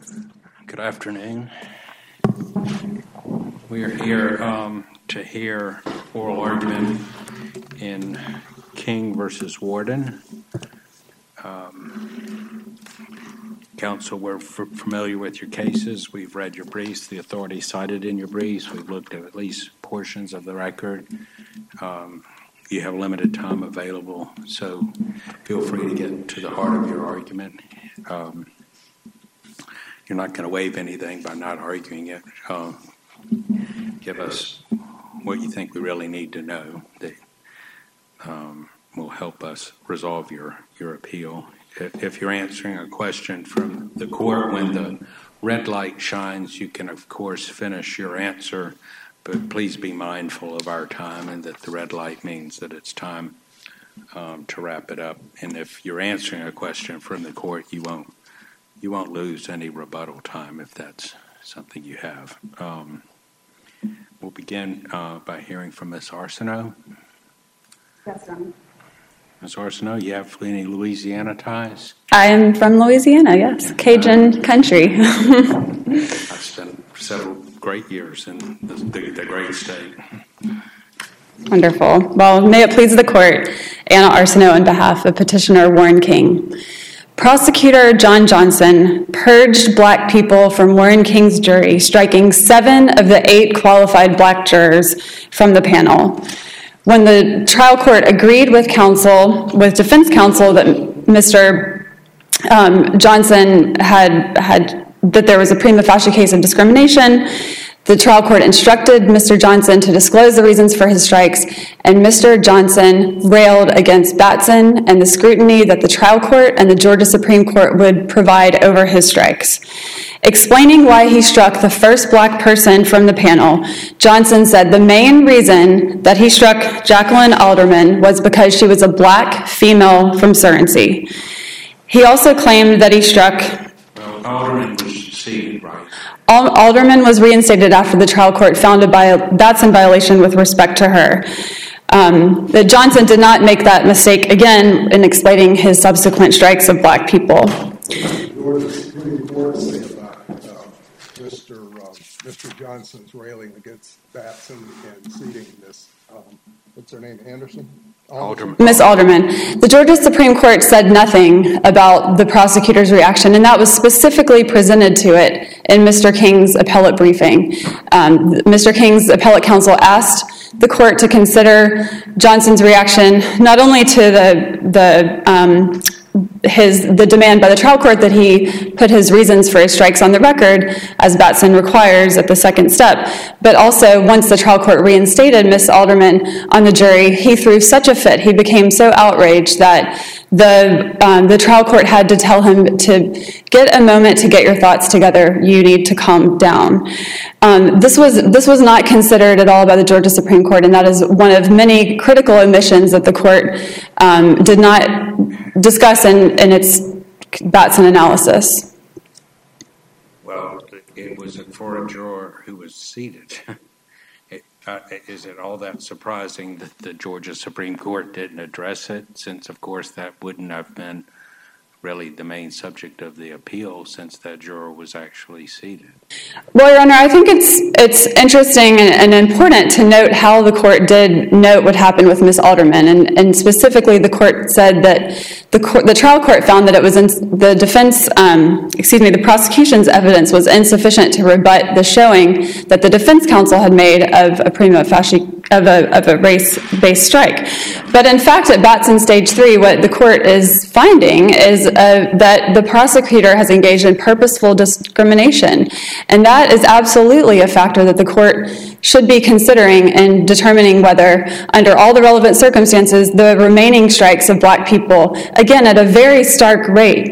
Good afternoon. We are here to hear oral argument in King versus Warden. Counsel, we're familiar with your cases. We've read your briefs, the authority cited in your briefs. We've looked at least portions of the record. You have limited time available, so feel free to get to the heart of your argument. You're not going to waive anything by not arguing it. Give us what you think we really need to know that will help us resolve your appeal. If you're answering a question from the court, when the red light shines, you can, of course, finish your answer, but please be mindful of our time and that the red light means that it's time to wrap it up. And if you're answering a question from the court, you won't lose any rebuttal time if that's something you have. We'll begin by hearing from Ms. Arsenault. Yes, Ron. Ms. Arsenault, you have any Louisiana ties? I am from Louisiana, yes. Cajun country. I've spent several great years in the great state. Wonderful. Well, may it please the court, Anna Arsenault on behalf of petitioner Warren King. Prosecutor John Johnson purged black people from Warren King's jury, striking 7 of the 8 qualified black jurors from the panel. When the trial court agreed with defense counsel that Mr. Johnson that there was a prima facie case of discrimination, the trial court instructed Mr. Johnson to disclose the reasons for his strikes, and Mr. Johnson railed against Batson and the scrutiny that the trial court and the Georgia Supreme Court would provide over his strikes. Explaining why he struck the first black person from the panel, Johnson said the main reason that he struck Jacqueline Alderman was because she was a black female from Surrency. He also claimed that he struck... Well, Alderman was seated, right? Alderman was reinstated after the trial court found a Batson violation with respect to her. That Johnson did not make that mistake again in explaining his subsequent strikes of black people. What does the court say about Mr. Johnson's railing against Batson and seating Miss, what's her name, Anderson? Miss Alderman. The Georgia Supreme Court said nothing about the prosecutor's reaction, and that was specifically presented to it in Mr. King's appellate briefing. Mr. King's appellate counsel asked the court to consider Johnson's reaction not only to the demand by the trial court that he put his reasons for his strikes on the record, as Batson requires at the second step, but also once the trial court reinstated Miss Alderman on the jury, he threw such a fit, he became so outraged that the trial court had to tell him to get a moment to get your thoughts together, you need to calm down. This was not considered at all by the Georgia Supreme Court, and that is one of many critical omissions that the court did not discuss in its Batson analysis. Well, it was for a juror who was seated. Is it all that surprising that the Georgia Supreme Court didn't address it, since, of course, that wouldn't have been really the main subject of the appeal since that juror was actually seated? Well, Your Honor, I think it's interesting and important to note how the court did note what happened with Miss Alderman, and specifically the court said that the trial court found that it was the prosecution's evidence was insufficient to rebut the showing that the defense counsel had made of a prima facie of a race-based strike. But in fact, at Batson Stage 3, what the court is finding is that the prosecutor has engaged in purposeful discrimination. And that is absolutely a factor that the court should be considering in determining whether, under all the relevant circumstances, the remaining strikes of black people, again at a very stark rate,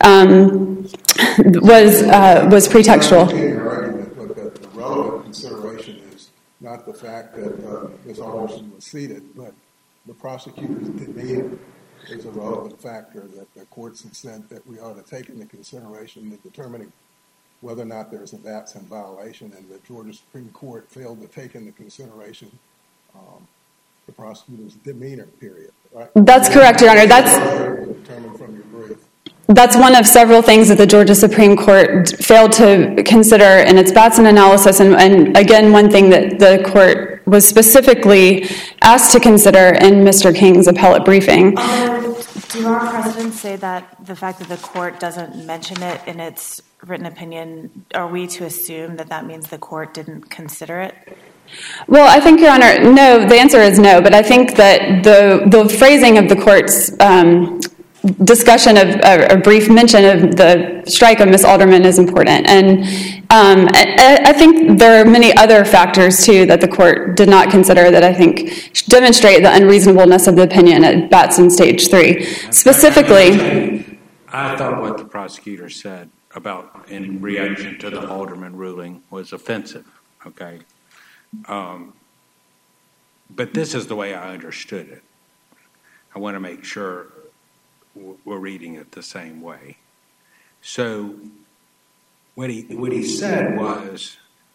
was pretextual. The relevant consideration is not the fact that Ms. Alderson was seated, but the prosecutor's demeanor is a relevant factor that the courts have said that we ought to take into consideration in determining whether or not there's a Batson violation, and the Georgia Supreme Court failed to take into consideration the prosecutor's demeanor, period. Right? That's correct, Your Honor. Determined from your brief. That's one of several things that the Georgia Supreme Court failed to consider in its Batson analysis, and again, one thing that the court was specifically asked to consider in Mr. King's appellate briefing. Do our precedents say that the fact that the court doesn't mention it in its written opinion, are we to assume that that means the court didn't consider it? Well, I think, Your Honor, no, the answer is no, but I think that the phrasing of the court's discussion of a brief mention of the strike of Ms. Alderman is important. And I think there are many other factors, too, that the court did not consider that I think demonstrate the unreasonableness of the opinion at Batson Stage 3. Specifically, I thought what the prosecutor said about in reaction to the Alderman ruling was offensive, okay? But this is the way I understood it. I want to make sure we're reading it the same way. So what he said was,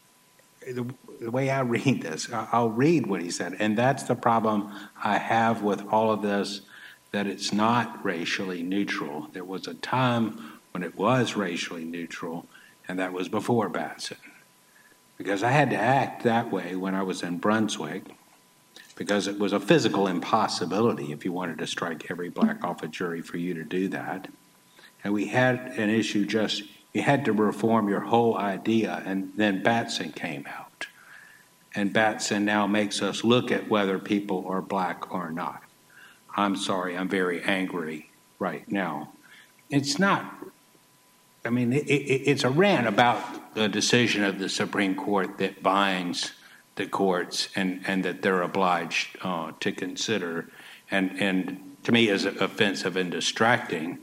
the way I read this, I'll read what he said, and that's the problem I have with all of this, that it's not racially neutral. There was a time when it was racially neutral, and that was before Batson. Because I had to act that way when I was in Brunswick, because it was a physical impossibility if you wanted to strike every black off a jury for you to do that. And we had an issue just, you had to reform your whole idea, and then Batson came out. And Batson now makes us look at whether people are black or not. I'm sorry, I'm very angry right now. It's not, I mean, it's a rant about the decision of the Supreme Court that binds the courts and that they're obliged to consider, and to me is offensive and distracting.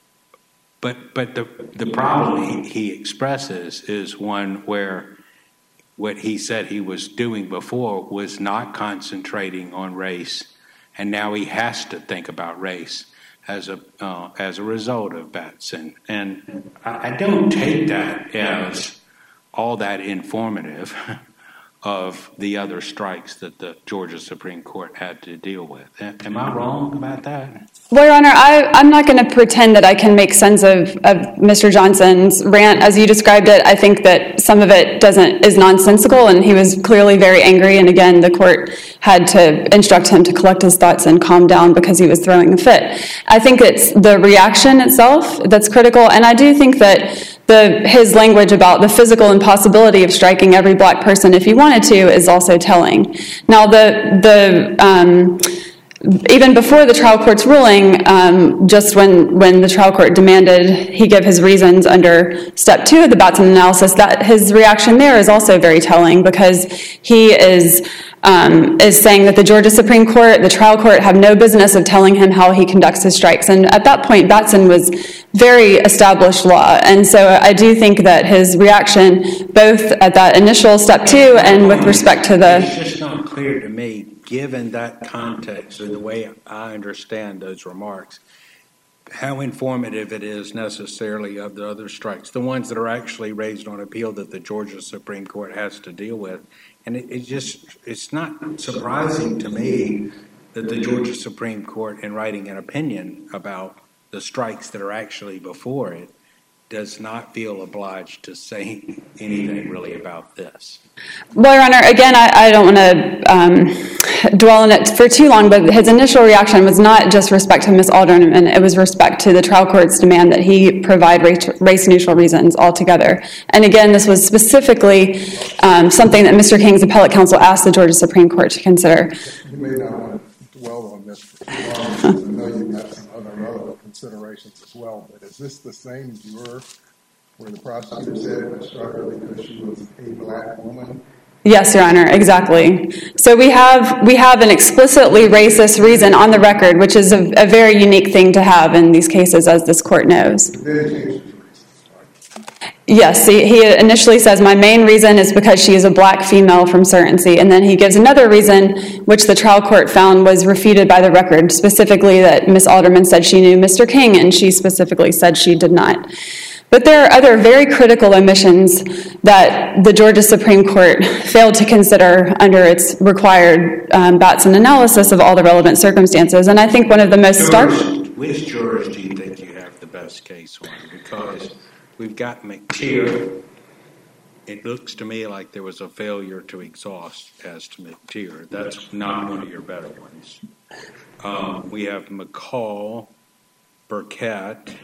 But the problem he expresses is one where what he said he was doing before was not concentrating on race, and now he has to think about race as a result of Batson. And I don't take that as all that informative of the other strikes that the Georgia Supreme Court had to deal with. Am I wrong about that? Well, Your Honor, I'm not going to pretend that I can make sense of Mr. Johnson's rant as you described it. I think that some of it is nonsensical, and he was clearly very angry, and again, the court had to instruct him to collect his thoughts and calm down because he was throwing a fit. I think it's the reaction itself that's critical, and I do think that his language about the physical impossibility of striking every black person if he wanted to is also telling. Now, even before the trial court's ruling, just when the trial court demanded he give his reasons under Step 2 of the Batson analysis, that his reaction there is also very telling, because he is saying that the Georgia Supreme Court, the trial court, have no business of telling him how he conducts his strikes. And at that point, Batson was very established law. And so I do think that his reaction, both at that initial Step 2 and with respect to the... It's just not clear to me, given that context and the way I understand those remarks, how informative it is necessarily of the other strikes, the ones that are actually raised on appeal that the Georgia Supreme Court has to deal with. And it's not surprising to me that the Georgia Supreme Court, in writing an opinion about the strikes that are actually before it, does not feel obliged to say anything really about this. Well, Your Honor, again, I don't want to dwell on it for too long, but his initial reaction was not just respect to Ms. Alderman, it was respect to the trial court's demand that he provide race-neutral reasons altogether. And again, this was specifically something that Mr. King's appellate counsel asked the Georgia Supreme Court to consider. You may not want to dwell on this for too long. I know you've got some other relevant considerations as well, but is this the same juror where the prosecutor said I struck her because she was a black woman? Yes, Your Honor, exactly. So we have an explicitly racist reason on the record, which is a very unique thing to have in these cases, as this court knows. Yes, he initially says, my main reason is because she is a black female from Surrency. And then he gives another reason, which the trial court found was refuted by the record, specifically that Ms. Alderman said she knew Mr. King, and she specifically said she did not. But there are other very critical omissions that the Georgia Supreme Court failed to consider under its required Batson analysis of all the relevant circumstances. And I think one of the most stark... Which jurors do you think you have the best best case one, because we've got McTeer. It looks to me like there was a failure to exhaust as to McTeer. That's not one of your better ones. We have McCall, Burkett,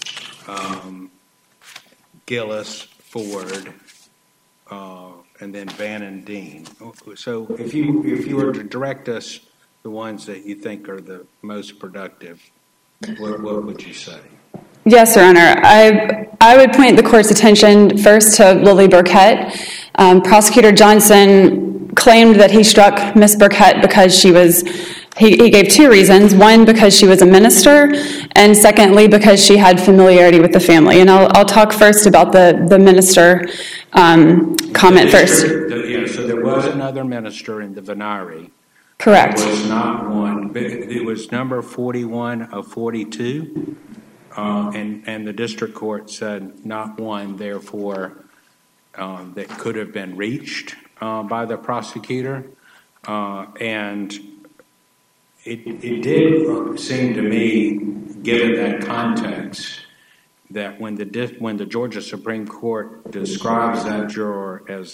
Gillis, Ford, and then Van and Dean. So if you were to direct us the ones that you think are the most productive, what would you say? Yes, Your Honor. I would point the court's attention first to Lily Burkett. Prosecutor Johnson claimed that he struck Miss Burkett because he gave two reasons. One, because she was a minister, and secondly, because she had familiarity with the family. And I'll talk first about the minister comment first. So there was another minister in the Venari. Correct. It was not one. It was number 41 of 42. And the district court said not one, therefore, that could have been reached by the prosecutor. And it did seem to me, given that context, that when the Georgia Supreme Court describes that juror as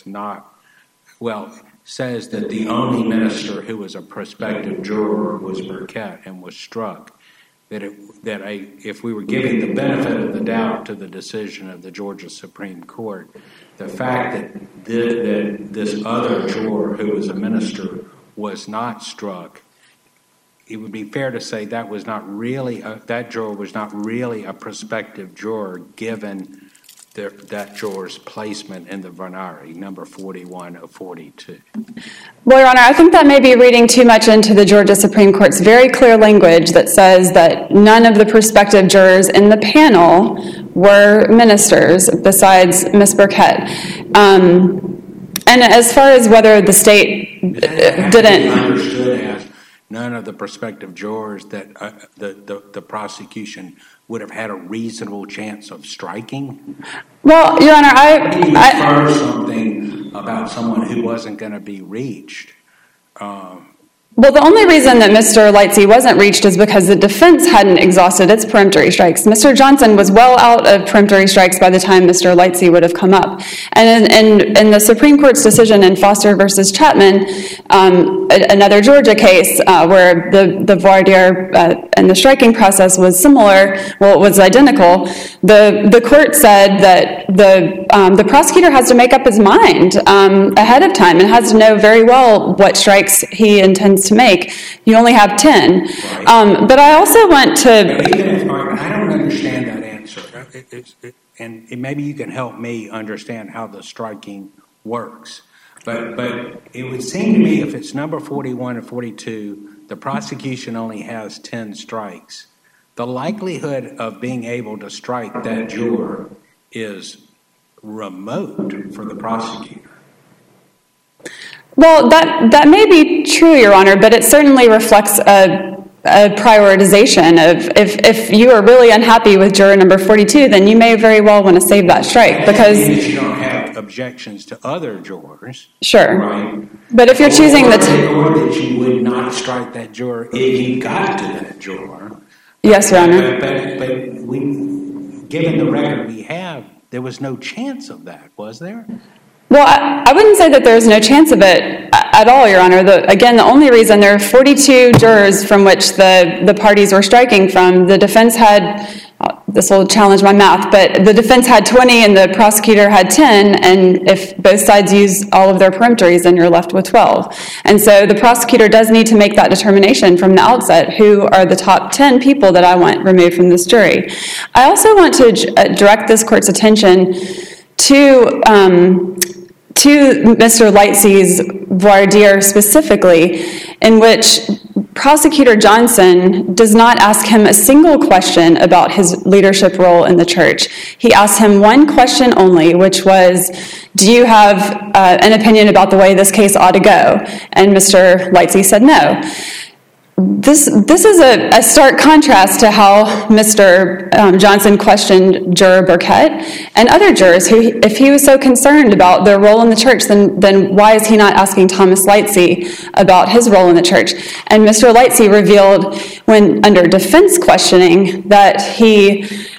says that the only minister who was a prospective juror was Burkett and was struck, that if we were giving the benefit of the doubt to the decision of the Georgia Supreme Court, the fact that this other juror who was a minister was not struck, it would be fair to say that was not really that juror was not really a prospective juror, given that juror's placement in the Venari, number 41 of 42. Well, Your Honor, I think that may be reading too much into the Georgia Supreme Court's very clear language that says that none of the prospective jurors in the panel were ministers besides Ms. Burkett. And as far as whether the state didn't... Understood as none of the prospective jurors that the prosecution would have had a reasonable chance of striking? Well, Your Honor, I heard something about someone who wasn't going to be reached. Well, the only reason that Mr. Lightsey wasn't reached is because the defense hadn't exhausted its peremptory strikes. Mr. Johnson was well out of peremptory strikes by the time Mr. Lightsey would have come up. And in the Supreme Court's decision in Foster versus Chapman, another Georgia case where the voir dire and the striking process was similar, well, it was identical, the court said that the prosecutor has to make up his mind ahead of time and has to know very well what strikes he intends to make. You only have 10. Right. But I also want to... I don't understand that answer. And maybe you can help me understand how the striking works. But it would seem to me if it's number 41 or 42, the prosecution only has 10 strikes. The likelihood of being able to strike that juror is remote for the prosecutor. Well, that may be true, Your Honor, but it certainly reflects a prioritization of if you are really unhappy with juror number 42, then you may very well want to save that strike because you don't have objections to other jurors. Sure. Right. But if you're choosing or that you would not strike that juror if you got to that juror. Yes, Your Honor. But given the record we have, there was no chance of that, was there? Well, I wouldn't say that there's no chance of it at all, Your Honor. Again, the only reason there are 42 jurors from which the parties were striking from, the defense had, this will challenge my math, but the defense had 20 and the prosecutor had 10, and if both sides use all of their peremptories, then you're left with 12. And so the prosecutor does need to make that determination from the outset, who are the top 10 people that I want removed from this jury. I also want to direct this court's attention to Mr. Lightsey's voir dire specifically, in which Prosecutor Johnson does not ask him a single question about his leadership role in the church. He asked him one question only, which was, do you have an opinion about the way this case ought to go? And Mr. Lightsey said no. This is a stark contrast to how Mr. Johnson questioned Juror Burkett and other jurors who, if he was so concerned about their role in the church, then why is he not asking Thomas Lightsey about his role in the church? And Mr. Lightsey revealed, when under defense questioning, that he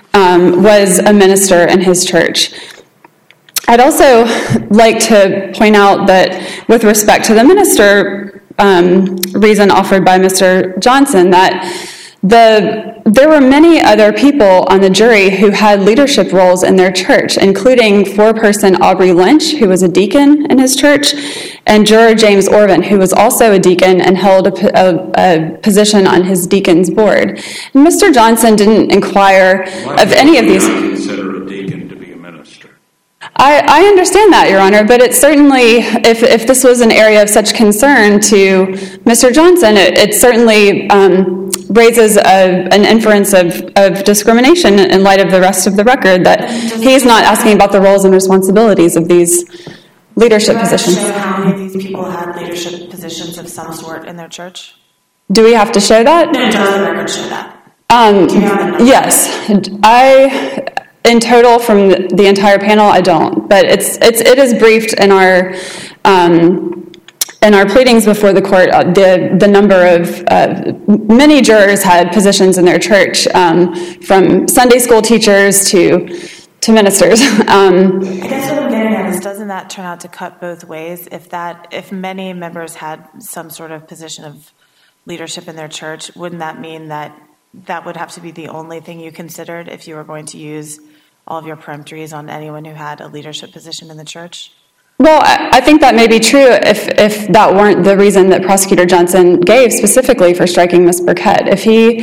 was a minister in his church. I'd also like to point out that with respect to the minister reason offered by Mr. Johnson, that there were many other people on the jury who had leadership roles in their church, including foreperson Aubrey Lynch, who was a deacon in his church, and juror James Orvin, who was also a deacon and held a position on his deacon's board. And Mr. Johnson didn't inquire of any of these. Why do you consider a deacon to be a minister? I understand that, Your Honor, but it certainly, if this was an area of such concern to Mr. Johnson, it certainly raises an inference of discrimination in light of the rest of the record, that he's not asking about the roles and responsibilities of these leadership positions. Do you have to show how many of these people had leadership positions of some sort in their church? Do we have to show that? No, does the record show that? Do you have that number? Yes. In total, from the entire panel, I don't. But it is briefed in our pleadings before the court. The number of many jurors had positions in their church, from Sunday school teachers to ministers. I guess what I'm getting at is, doesn't that turn out to cut both ways? If many members had some sort of position of leadership in their church, wouldn't that mean that would have to be the only thing you considered if you were going to use all of your peremptories on anyone who had a leadership position in the church? Well, I think that may be true if that weren't the reason that Prosecutor Johnson gave specifically for striking Ms. Burkett. If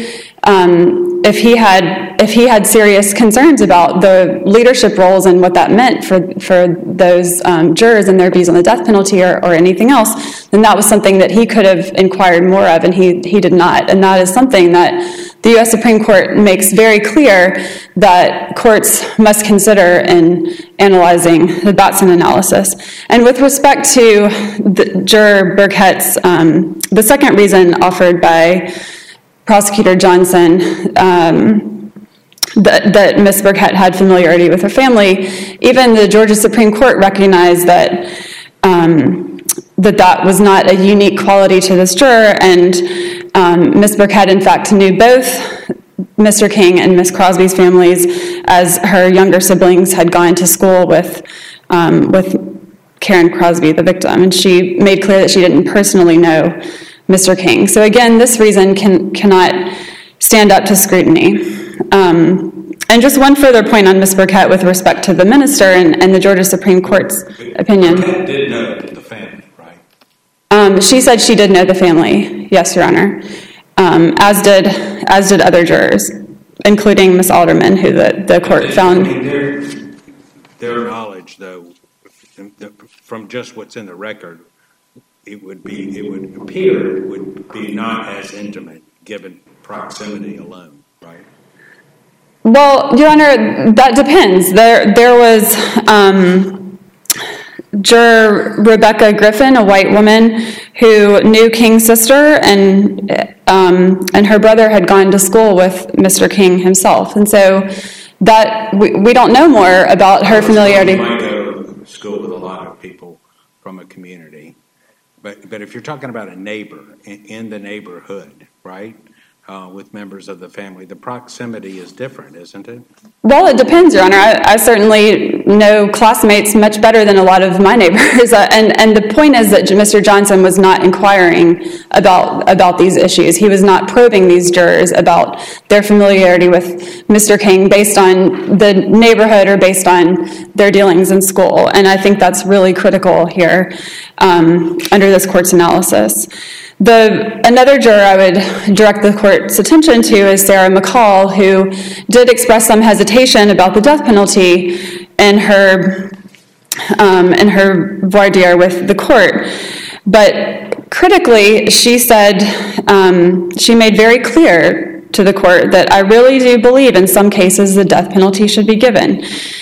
he had serious concerns about the leadership roles and what that meant for those jurors and their views on the death penalty or anything else, then that was something that he could have inquired more of, and he did not. And that is something that the U.S. Supreme Court makes very clear that courts must consider in analyzing the Batson analysis. And with respect to Juror Burkett's, the second reason offered by Prosecutor Johnson, that Ms. Burkett had familiarity with her family, even the Georgia Supreme Court recognized that that was not a unique quality to this juror, and Ms. Burkett, in fact, knew both Mr. King and Ms. Crosby's families, as her younger siblings had gone to school with Karen Crosby, the victim, and she made clear that she didn't personally know Mr. King. So again, this reason cannot stand up to scrutiny. And just one further point on Ms. Burkett with respect to the minister and the Georgia Supreme Court's opinion. Burkett did know the family, right? She said she did know the family, yes, Your Honor, as did other jurors, including Ms. Alderman, who the court found. Their knowledge, though, from just what's in the record, it would appear it would be not as intimate given proximity alone, right? Well, Your Honor, that depends. There was Juror Rebecca Griffin, a white woman who knew King's sister, and her brother had gone to school with Mr. King himself, and so that we don't know more about her familiarity. You might go to school with a lot of people from a community, but if you're talking about a neighbor in the neighborhood, right? With members of the family, the proximity is different, isn't it? Well, it depends, Your Honor. I certainly know classmates much better than a lot of my neighbors, and the point is that Mr. Johnson was not inquiring about these issues. He was not probing these jurors about their familiarity with Mr. King based on the neighborhood or based on their dealings in school, and I think that's really critical here under this court's analysis. Another juror I would direct the court's attention to is Sarah McCall, who did express some hesitation about the death penalty in her voir dire with the court. But critically, she said, she made very clear to the court that I really do believe in some cases the death penalty should be given.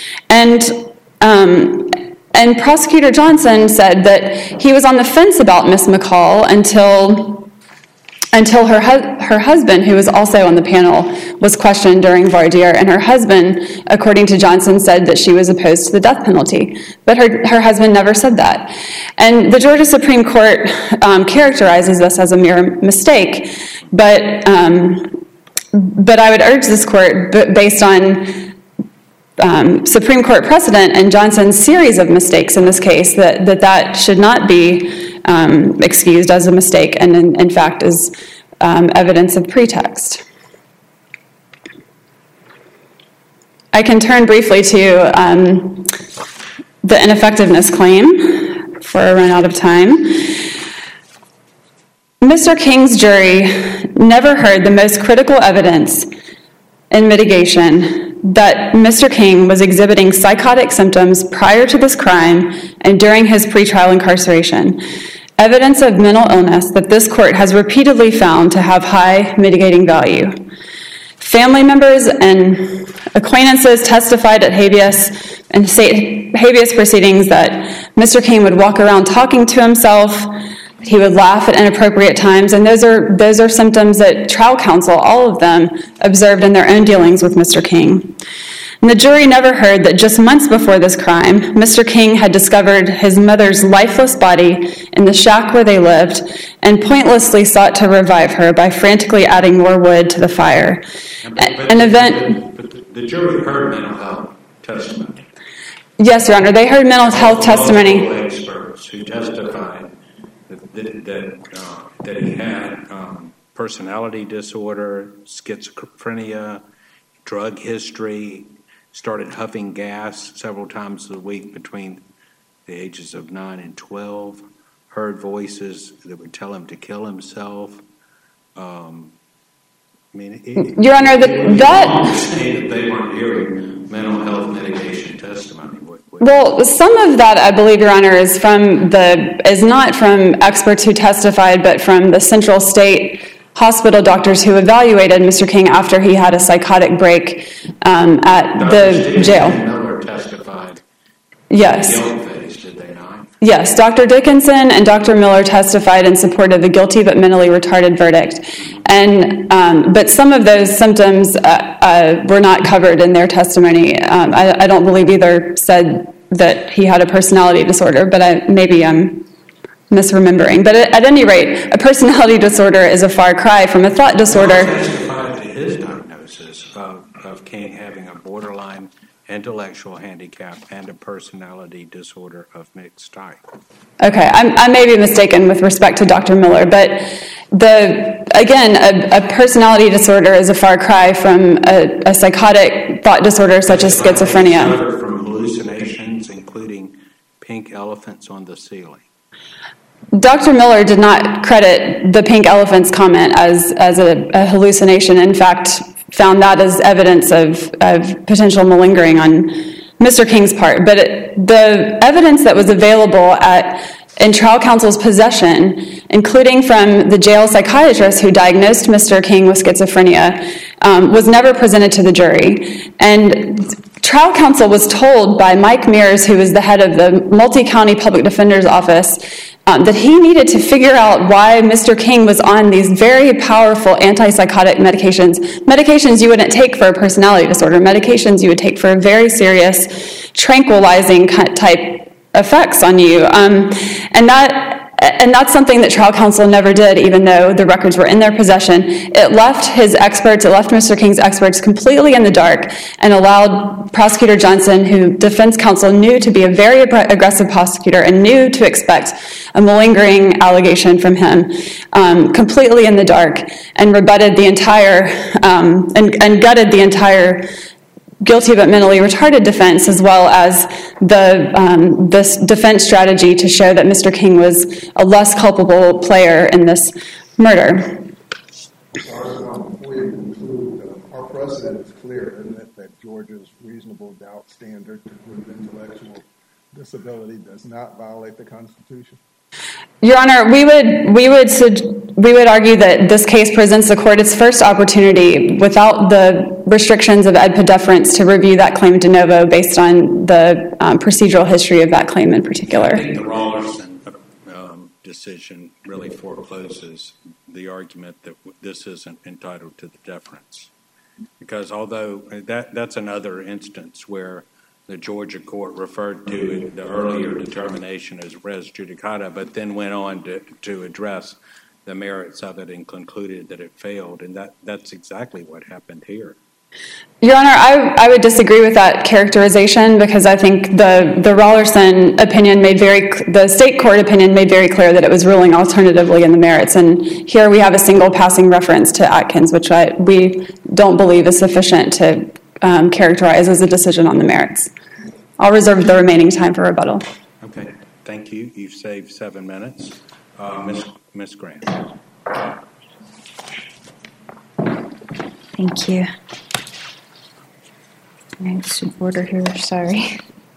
And Prosecutor Johnson said that he was on the fence about Ms. McCall until her husband, who was also on the panel, was questioned during voir dire, and her husband, according to Johnson, said that she was opposed to the death penalty. But her husband never said that. And the Georgia Supreme Court characterizes this as a mere mistake, but But I would urge this court, based on Supreme Court precedent and Johnson's series of mistakes in this case, that should not be excused as a mistake and in fact is evidence of pretext. I can turn briefly to the ineffectiveness claim before I run out of time. Mr. King's jury never heard the most critical evidence in mitigation that Mr. King was exhibiting psychotic symptoms prior to this crime and during his pretrial incarceration. Evidence of mental illness that this court has repeatedly found to have high mitigating value. Family members and acquaintances testified at habeas and state habeas proceedings that Mr. King would walk around talking to himself. He would laugh at inappropriate times, and those are symptoms that trial counsel, all of them, observed in their own dealings with Mr. King. And the jury never heard that just months before this crime, Mr. King had discovered his mother's lifeless body in the shack where they lived and pointlessly sought to revive her by frantically adding more wood to the fire. But the jury heard mental health testimony. Yes, Your Honor, they heard mental health testimony. Multiple experts who testified that he had personality disorder, schizophrenia, drug history, started huffing gas several times a week between the ages of 9 and 12, heard voices that would tell him to kill himself. Your Honor, that they weren't hearing mental health mitigation testimony. Well, some of that, I believe, Your Honor, is not from experts who testified, but from the Central State Hospital doctors who evaluated Mr. King after he had a psychotic break at the jail. Dr. Miller testified. Yes. Did they not? Yes, Dr. Dickinson and Dr. Miller testified in support of the guilty but mentally retarded verdict. And but some of those symptoms were not covered in their testimony. I don't believe either said that he had a personality disorder, but maybe I'm misremembering. But at any rate, a personality disorder is a far cry from a thought disorder. He testified to his diagnosis of King having a borderline intellectual handicap and a personality disorder of mixed type. Okay, I may be mistaken with respect to Dr. Miller, but a personality disorder is a far cry from a psychotic thought disorder such as schizophrenia. He suffered from hallucinations, including pink elephants on the ceiling. Dr. Miller did not credit the pink elephants comment as a hallucination. In fact, found that as evidence of potential malingering on Mr. King's part. But the evidence that was available in trial counsel's possession, including from the jail psychiatrist who diagnosed Mr. King with schizophrenia, was never presented to the jury. And trial counsel was told by Mike Mears, who was the head of the Multi-County Public Defender's Office, that he needed to figure out why Mr. King was on these very powerful antipsychotic medications you wouldn't take for a personality disorder, medications you would take for very serious tranquilizing type effects on you. And that's something that trial counsel never did, even though the records were in their possession. It left Mr. King's experts completely in the dark and allowed Prosecutor Johnson, who defense counsel knew to be a very aggressive prosecutor and knew to expect a malingering allegation from him, completely in the dark, and rebutted the entire, and gutted the entire guilty but mentally retarded defense, as well as this defense strategy to show that Mr. King was a less culpable player in this murder. Before you conclude, our precedent is clear, isn't it, that Georgia's reasonable doubt standard to prove intellectual disability does not violate the Constitution? Your Honor, we would argue that this case presents the court its first opportunity without the restrictions of AEDPA deference to review that claim de novo based on the procedural history of that claim in particular. I think the Rawlinson decision really forecloses the argument that this isn't entitled to the deference. Because although that's another instance where the Georgia court referred to the earlier determination as res judicata, but then went on to address the merits of it and concluded that it failed, and that's exactly what happened here. Your Honor, I would disagree with that characterization because I think the Rollerson opinion the state court opinion made very clear that it was ruling alternatively in the merits. And here we have a single passing reference to Atkins, which we don't believe is sufficient to characterize as a decision on the merits. I'll reserve the remaining time for rebuttal. Okay, thank you. You've saved 7 minutes. Ms. Grant. Thank you. It's in order here, sorry.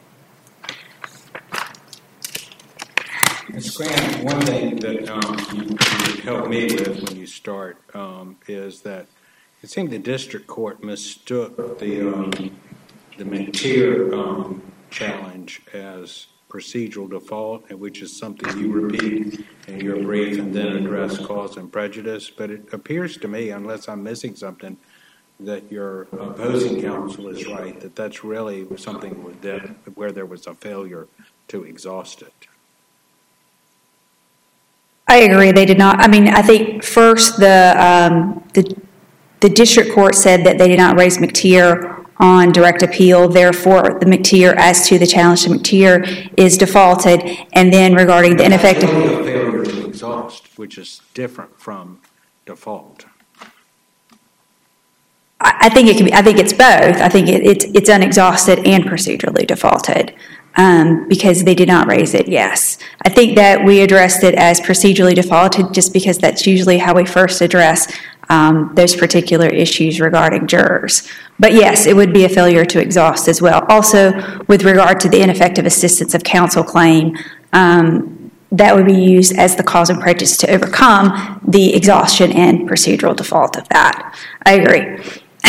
Ms. Grant, one thing that you helped me with when you start is that it seemed the district court mistook the McTier challenge as procedural default, which is something you repeat in your brief and then address cause and prejudice. But it appears to me, unless I'm missing something, that your opposing counsel is right, that that's really something where there was a failure to exhaust it. I agree. They did not. I mean, I think first the district court said that they did not raise McTier on direct appeal. Therefore, the McTier as to the challenge to McTier is defaulted. And then regarding the ineffective, that's really a failure to exhaust, which is different from default. I think it can be. I think it's both. I think it's unexhausted and procedurally defaulted because they did not raise it. Yes, I think that we addressed it as procedurally defaulted just because that's usually how we first address those particular issues regarding jurors. But yes, it would be a failure to exhaust as well. Also, with regard to the ineffective assistance of counsel claim, that would be used as the cause and prejudice to overcome the exhaustion and procedural default of that. I agree.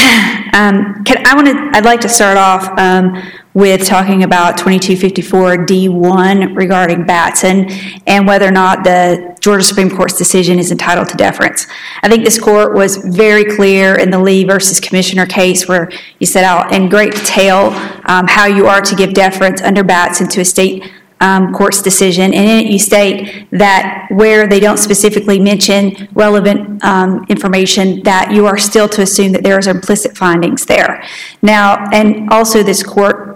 I'd like to start off with talking about 2254 D1 regarding Batson and whether or not the Georgia Supreme Court's decision is entitled to deference. I think this court was very clear in the Lee versus Commissioner case where you set out in great detail how you are to give deference under Batson to a state court's decision, and in it you state that where they don't specifically mention relevant information, that you are still to assume that there is implicit findings there. Now, and also this court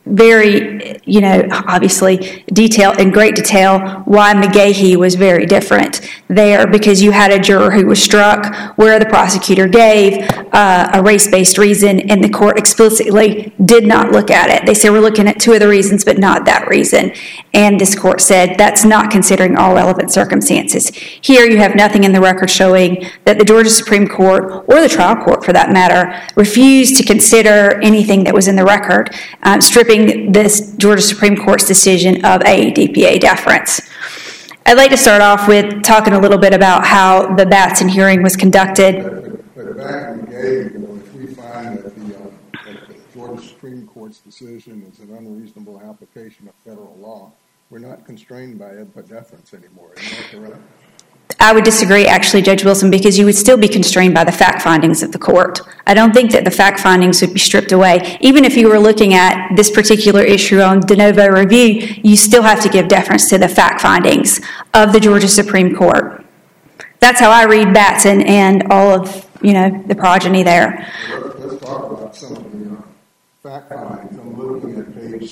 very, obviously in great detail why McGahee was very different there, because you had a juror who was struck where the prosecutor gave a race-based reason and the court explicitly did not look at it. They said, we're looking at 2 of the reasons, but not that reason. And this court said, that's not considering all relevant circumstances. Here you have nothing in the record showing that the Georgia Supreme Court, or the trial court for that matter, refused to consider anything that was in the record, stripping this Georgia Supreme Court's decision of AEDPA deference. I'd like to start off with talking a little bit about how the Batson hearing was conducted. But back in McGahee, if we find that the Georgia Supreme Court's decision is an unreasonable application of federal law, we're not constrained by it but deference anymore. Isn't that correct? I would disagree, actually, Judge Wilson, because you would still be constrained by the fact findings of the court. I don't think that the fact findings would be stripped away. Even if you were looking at this particular issue on de novo review, you still have to give deference to the fact findings of the Georgia Supreme Court. That's how I read Batson and all of, the progeny there. Let's talk about some of the fact findings. I'm looking at page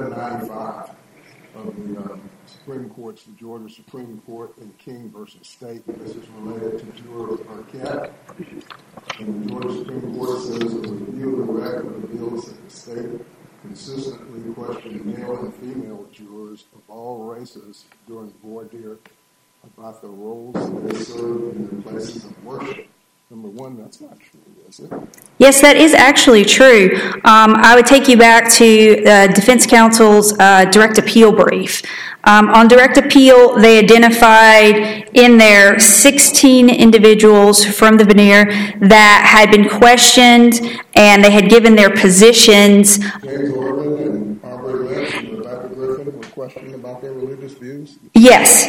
795 of the Supreme Court's, the Georgia Supreme Court in King versus State. This is related to juror Arquette. And the Georgia Supreme Court says a review of the record reveals that the state consistently questioned male and female jurors of all races during voir dire about the roles that they served in their places of worship. Number one, that's not true, is it? Yes, that is actually true. I would take you back to defense counsel's direct appeal brief. On direct appeal, they identified in there 16 individuals from the veneer that had been questioned, and they had given their positions. James Orban and Aubrey Lynch and Rebecca Griffin were questioning about their religious views? Yes.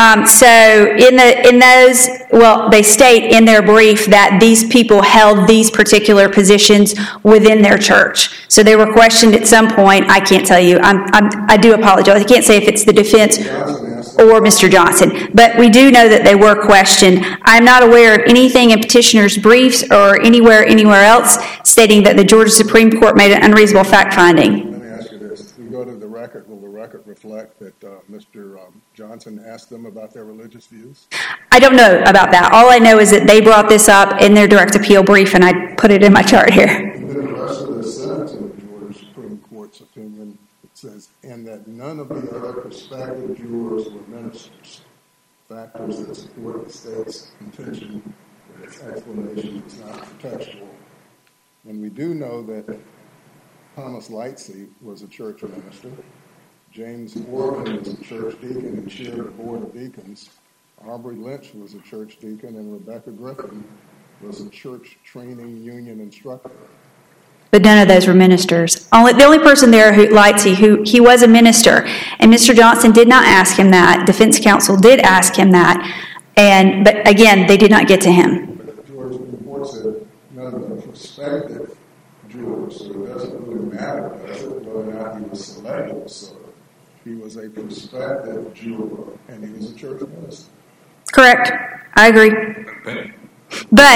So in those, they state in their brief that these people held these particular positions within their church. So they were questioned at some point. I can't tell you. I do apologize. I can't say if it's the defense. Johnson asked or Mr. Johnson. But we do know that they were questioned. I'm not aware of anything in petitioner's briefs or anywhere else stating that the Georgia Supreme Court made an unreasonable fact finding. Let me ask you this. If we go to the record, will the record reflect that Mr. Johnson asked them about their religious views? I don't know about that. All I know is that they brought this up in their direct appeal brief, and I put it in my chart here. And then the rest of the sentence in the Georgia Supreme Court's opinion, it says, and that none of the other prospective jurors were ministers, factors that support the state's contention that its explanation is not contextual. And we do know that Thomas Lightsey was a church minister. James Organ was a church deacon and chaired the board of deacons. Aubrey Lynch was a church deacon, and Rebecca Griffin was a church training union instructor. But none of those were ministers. The only person there, Lightsey, he was a minister, and Mr. Johnson did not ask him that. Defense counsel did ask him that, but again, they did not get to him. But the Georgia Supreme Court said none of the prospective jurors, so it doesn't really matter whether or not he was selected. So he was a prospective juror, and he was a church minister. Correct. I agree. But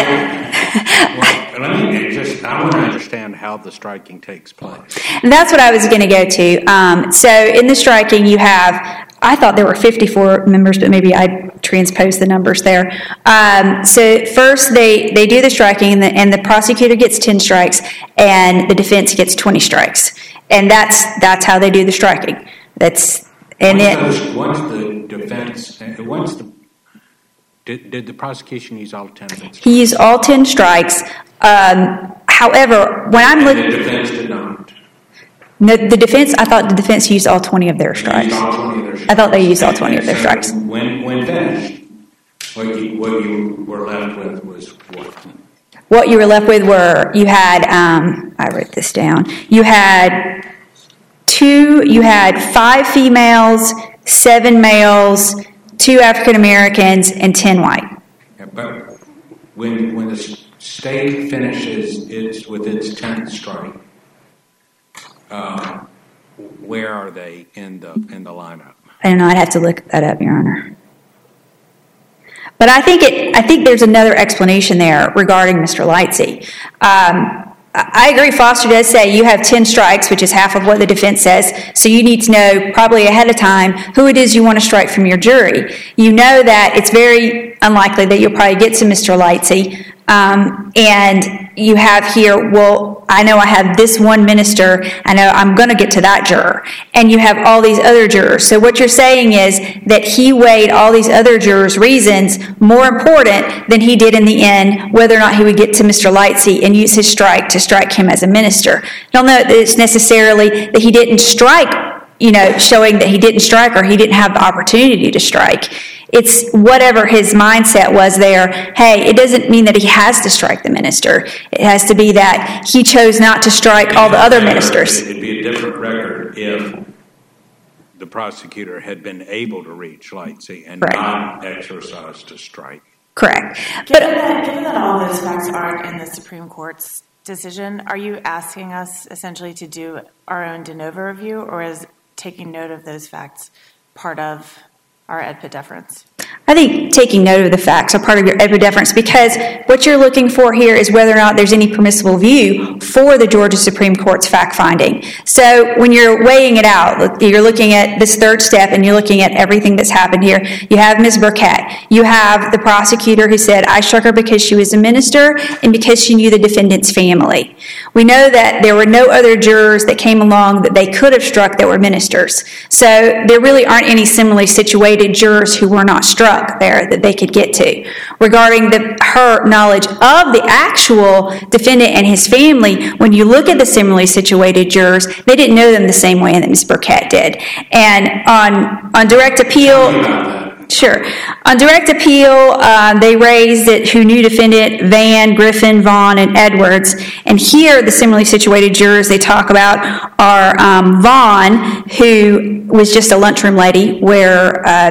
I want to understand how the striking takes place. That's what I was going to go to. So in the striking, you have, I thought there were 54 members, but maybe I transposed the numbers there. So first they do the striking, and the prosecutor gets 10 strikes, and the defense gets 20 strikes. And that's how they do the striking. Once the defense, did the prosecution use all 10 strikes? He used all 10 strikes. However, when I'm looking, the defense did not. No, I thought the defense used all 20 of their strikes. I thought they used all 20 of their strikes. When finished, what you were left with was what? What you were left with you had, I wrote this down, you had 5 females, 7 males, 2 African Americans, and 10 white. Yeah, but when the state finishes with its 10th strike, where are they in the lineup? I don't know. I'd have to look that up, Your Honor. But I think there's another explanation there regarding Mr. Lightsey. I agree. Foster does say you have 10 strikes, which is half of what the defense says. So you need to know probably ahead of time who it is you want to strike from your jury. You know that it's very unlikely that you'll probably get to Mr. Lightsey. And you have here, well, I know I have this one minister. I know I'm going to get to that juror. And you have all these other jurors. So what you're saying is that he weighed all these other jurors' reasons more important than he did in the end, whether or not he would get to Mr. Lightsey and use his strike to strike him as a minister. Don't know that it's necessarily that he didn't strike, showing that he didn't strike or he didn't have the opportunity to strike. It's whatever his mindset was there. Hey, it doesn't mean that he has to strike the minister. It has to be that he chose not to strike all the other ministers. It'd be a different record if the prosecutor had been able to reach Lightsey and not exercised a strike. Correct. Given that all those facts aren't in the Supreme Court's decision, are you asking us essentially to do our own de novo review, or is taking note of those facts part of our EDPA deference? I think taking note of the facts are part of your EDPA deference, because what you're looking for here is whether or not there's any permissible view for the Georgia Supreme Court's fact finding. So when you're weighing it out, you're looking at this third step and you're looking at everything that's happened here. You have Ms. Burkett. You have the prosecutor who said, I struck her because she was a minister and because she knew the defendant's family. We know that there were no other jurors that came along that they could have struck that were ministers. So there really aren't any similarly situated jurors who were not struck there that they could get to. Regarding her knowledge of the actual defendant and his family, when you look at the similarly situated jurors, they didn't know them the same way that Ms. Burkett did. And on direct appeal... Sure. On direct appeal, they raised it who knew defendant Van, Griffin, Vaughn, and Edwards. And here, the similarly situated jurors they talk about are Vaughn, who was just a lunchroom lady, where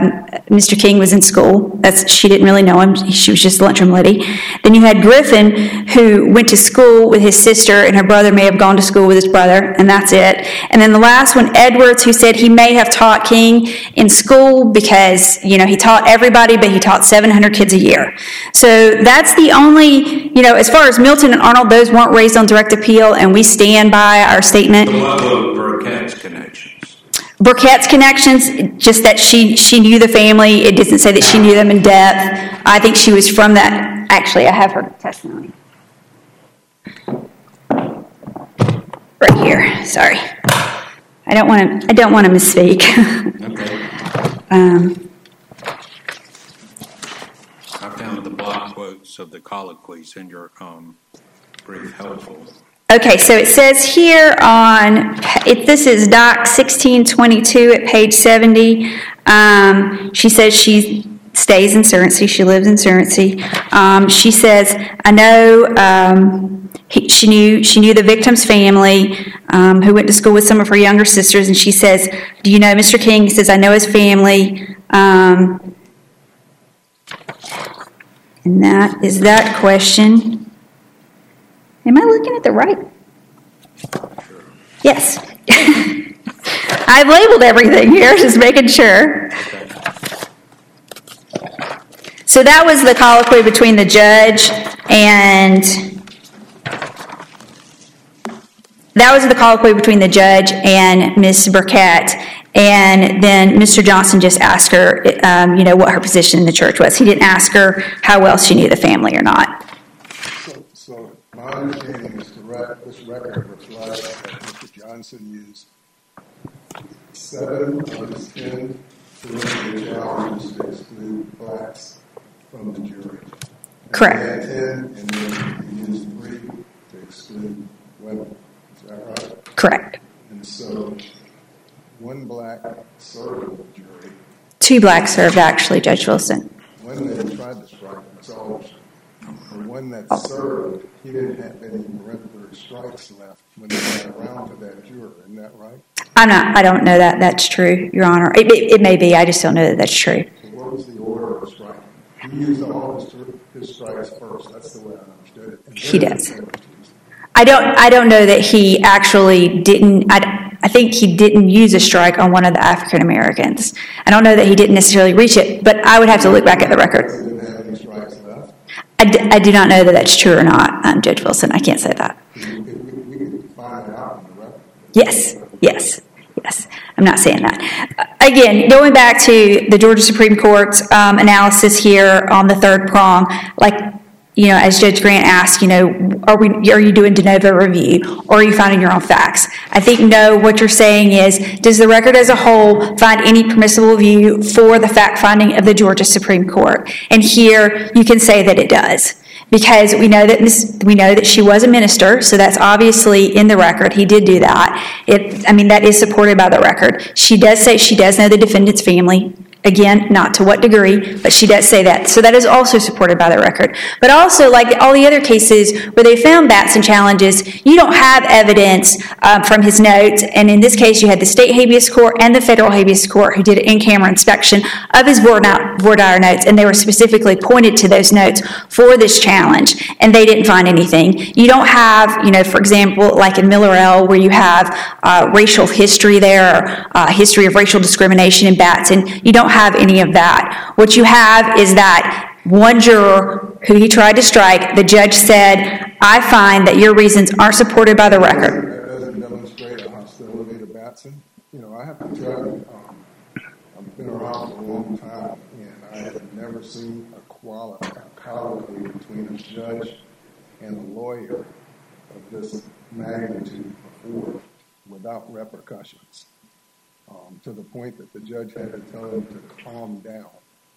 Mr. King was in school. She didn't really know him. She was just a lunchroom lady. Then you had Griffin, who went to school with his sister, and her brother may have gone to school with his brother, and that's it. And then the last one, Edwards, who said he may have taught King in school because, he taught everybody, but he taught 700 kids a year. So that's the only, as far as Milton and Arnold, those weren't raised on direct appeal, and we stand by our statement. What about Burkett's connections? Burkett's connections, just that she knew the family. It doesn't say that she knew them in depth. I think she was from that. Actually, I have her testimony. Right here. Sorry. I don't want to misspeak. Okay. I found the block quotes of the colloquies in your brief helpful. Okay, so it says here this is Doc 1622 at page 70. She says she stays in Surrency. She lives in Surrency. She says, I know she knew the victim's family who went to school with some of her younger sisters, and she says, do you know Mr. King? He says, I know his family. And that is that question. Am I looking at the right? Yes. I've labeled everything here, just making sure. So that was the colloquy between the judge and Ms. Burkett. And then Mr. Johnson just asked her, what her position in the church was. He didn't ask her how well she knew the family or not. So my understanding is this record reflects that Mr. Johnson used 7 of his 10 preliminary challenges to exclude blacks from the jury. Correct. He had 10, and then he used 3 to exclude women. Is that right? Correct. And so 1 black served the jury. 2 blacks served, actually, Judge Wilson. One that he tried to strike was always the one that served. He didn't have any peremptory strikes left when they got around to that juror. Isn't that right? I don't know that that's true, Your Honor. It may be. I just don't know that that's true. So what was the order of striking? He used all his strikes first. That's the way I understood it. And He does. I don't know that he actually didn't. I think he didn't use a strike on one of the African Americans. I don't know that he didn't necessarily reach it, but I would have to look back at the record. He didn't have any strikes left. I do not know that that's true or not, Judge Wilson. I can't say that. We can find that out in the record. Yes. I'm not saying that. Again, going back to the Georgia Supreme Court's analysis here on the third prong, as Judge Grant asked, are you doing de novo review, or are you finding your own facts? I think no. What you're saying is, does the record as a whole find any permissible view for the fact finding of the Georgia Supreme Court? And here you can say that it does, because we know that she was a minister, so that's obviously in the record. He did do that. That is supported by the record. She does say she does know the defendant's family. Again, not to what degree, but she does say that. So that is also supported by the record. But also, like all the other cases where they found Batson challenges, you don't have evidence from his notes. And in this case, you had the state habeas court and the federal habeas court who did an in-camera inspection of his voir dire notes, and they were specifically pointed to those notes for this challenge, and they didn't find anything. You don't have, for example, like in Miller L., where you have racial history there, history of racial discrimination in Batson. You don't have any of that. What you have is that one juror who he tried to strike, the judge said, I find that your reasons aren't supported by the record. That doesn't demonstrate a hostility to Batson. I have to tell you, I've been around for a long time, and I have never seen a colloquy between a judge and a lawyer of this magnitude before without repercussions. To the point that the judge had to tell him to calm down.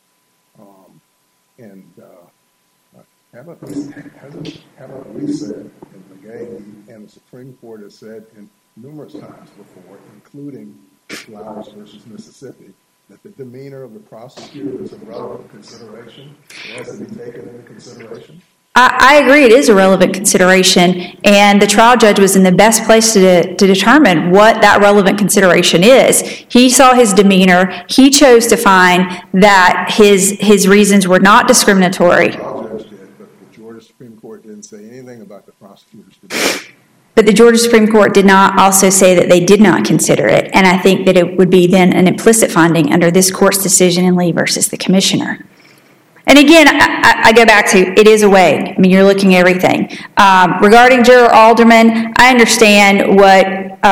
Haven't we said in McGahee, and the Supreme Court has said numerous times before, including Flowers versus Mississippi, that the demeanor of the prosecutor is a relevant consideration? It has to be taken into consideration? I agree it is a relevant consideration, and the trial judge was in the best place to determine what that relevant consideration is. He saw his demeanor. He chose to find that his reasons were not discriminatory. The trial judge did, but the Georgia Supreme Court didn't say anything about the prosecutor's debate. But the Georgia Supreme Court did not also say that they did not consider it, and I think that it would be then an implicit finding under this court's decision in Lee versus the commissioner. And again, I go back to, it is a way. I mean, you're looking at everything. Regarding Juror Alderman, I understand what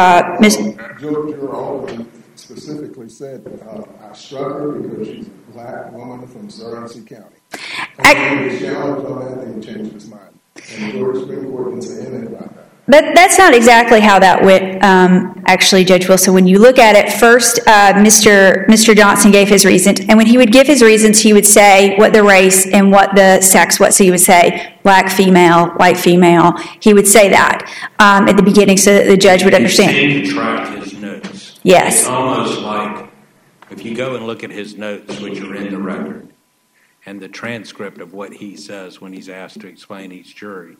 Juror Alderman specifically said, I struck her because she's a black woman from Surrey County. And when he challenged on that, then he changed his mind. And the Georgia Supreme Court didn't say anything about that. But that's not exactly how that went, actually, Judge Wilson. When you look at it, first, Mr. Johnson gave his reasons, and when he would give his reasons, he would say what the race and what the sex was. So he would say black female, white female. He would say that at the beginning so that the judge would understand. You seem to track his notes. Yes. It's almost like if you go and look at his notes, which are in the record, and the transcript of what he says when he's asked to explain each jurors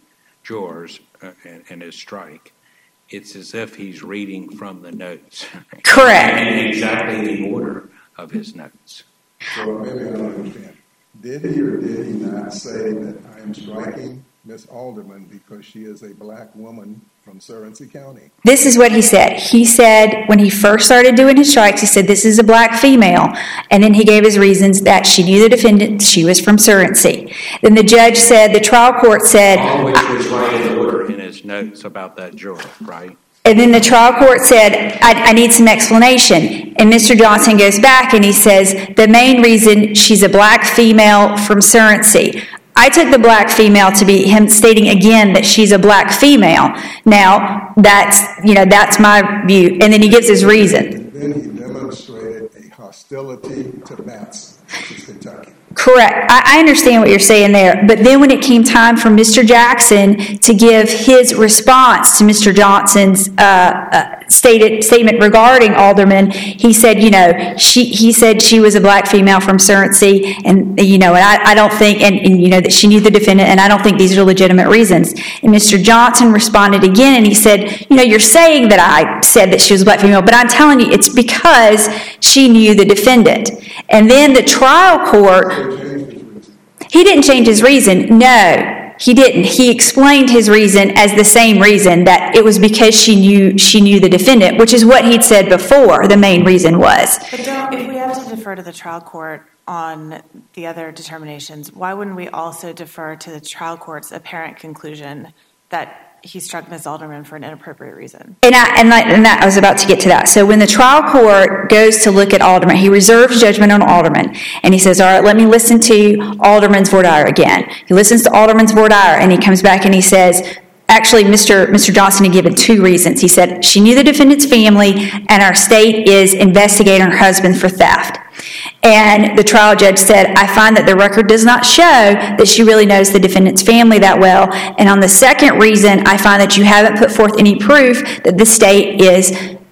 and his strike, it's as if he's reading from the notes. Correct. And exactly the order of his notes. So maybe I don't understand. Did he or did he not say that I am striking Miss Alderman because she is a black woman from Surrey County? This is what he said. He said when he first started doing his strikes, he said this is a black female, and then he gave his reasons that she knew the defendant, she was from Surrey. Then the judge said, the trial court said, all which was right in order in his notes about that juror, right? And then the trial court said, I need some explanation. And Mr. Johnson goes back and he says, the main reason she's a black female from Surrey. I took the black female to be him stating again that she's a black female. Now, that's my view. And then he gives his reason. And then he demonstrated a hostility to Batson, which is Kentucky. Correct. I understand what you're saying there. But then when it came time for Mr. Jackson to give his response to Mr. Johnson's statement regarding Alderman, he said, he said she was a black female from Surrey, and, and I don't think, and that she knew the defendant, and I don't think these are legitimate reasons. And Mr. Johnson responded again, and he said, you're saying that I said that she was a black female, but I'm telling you, it's because she knew the defendant. And then the trial court, he didn't change his reason. No, he didn't. He explained his reason as the same reason, that it was because she knew the defendant, which is what he'd said before the main reason was. But if we have to defer to the trial court on the other determinations, why wouldn't we also defer to the trial court's apparent conclusion that he struck Ms. Alderman for an inappropriate reason? And I was about to get to that. So when the trial court goes to look at Alderman, he reserves judgment on Alderman, and he says, all right, let me listen to Alderman's voir dire again. He listens to Alderman's voir dire, and he comes back and he says, actually, Mr. Johnson had given two reasons. He said she knew the defendant's family, and our state is investigating her husband for theft. And the trial judge said, I find that the record does not show that she really knows the defendant's family that well. And on the second reason, I find that you haven't put forth any proof that the state is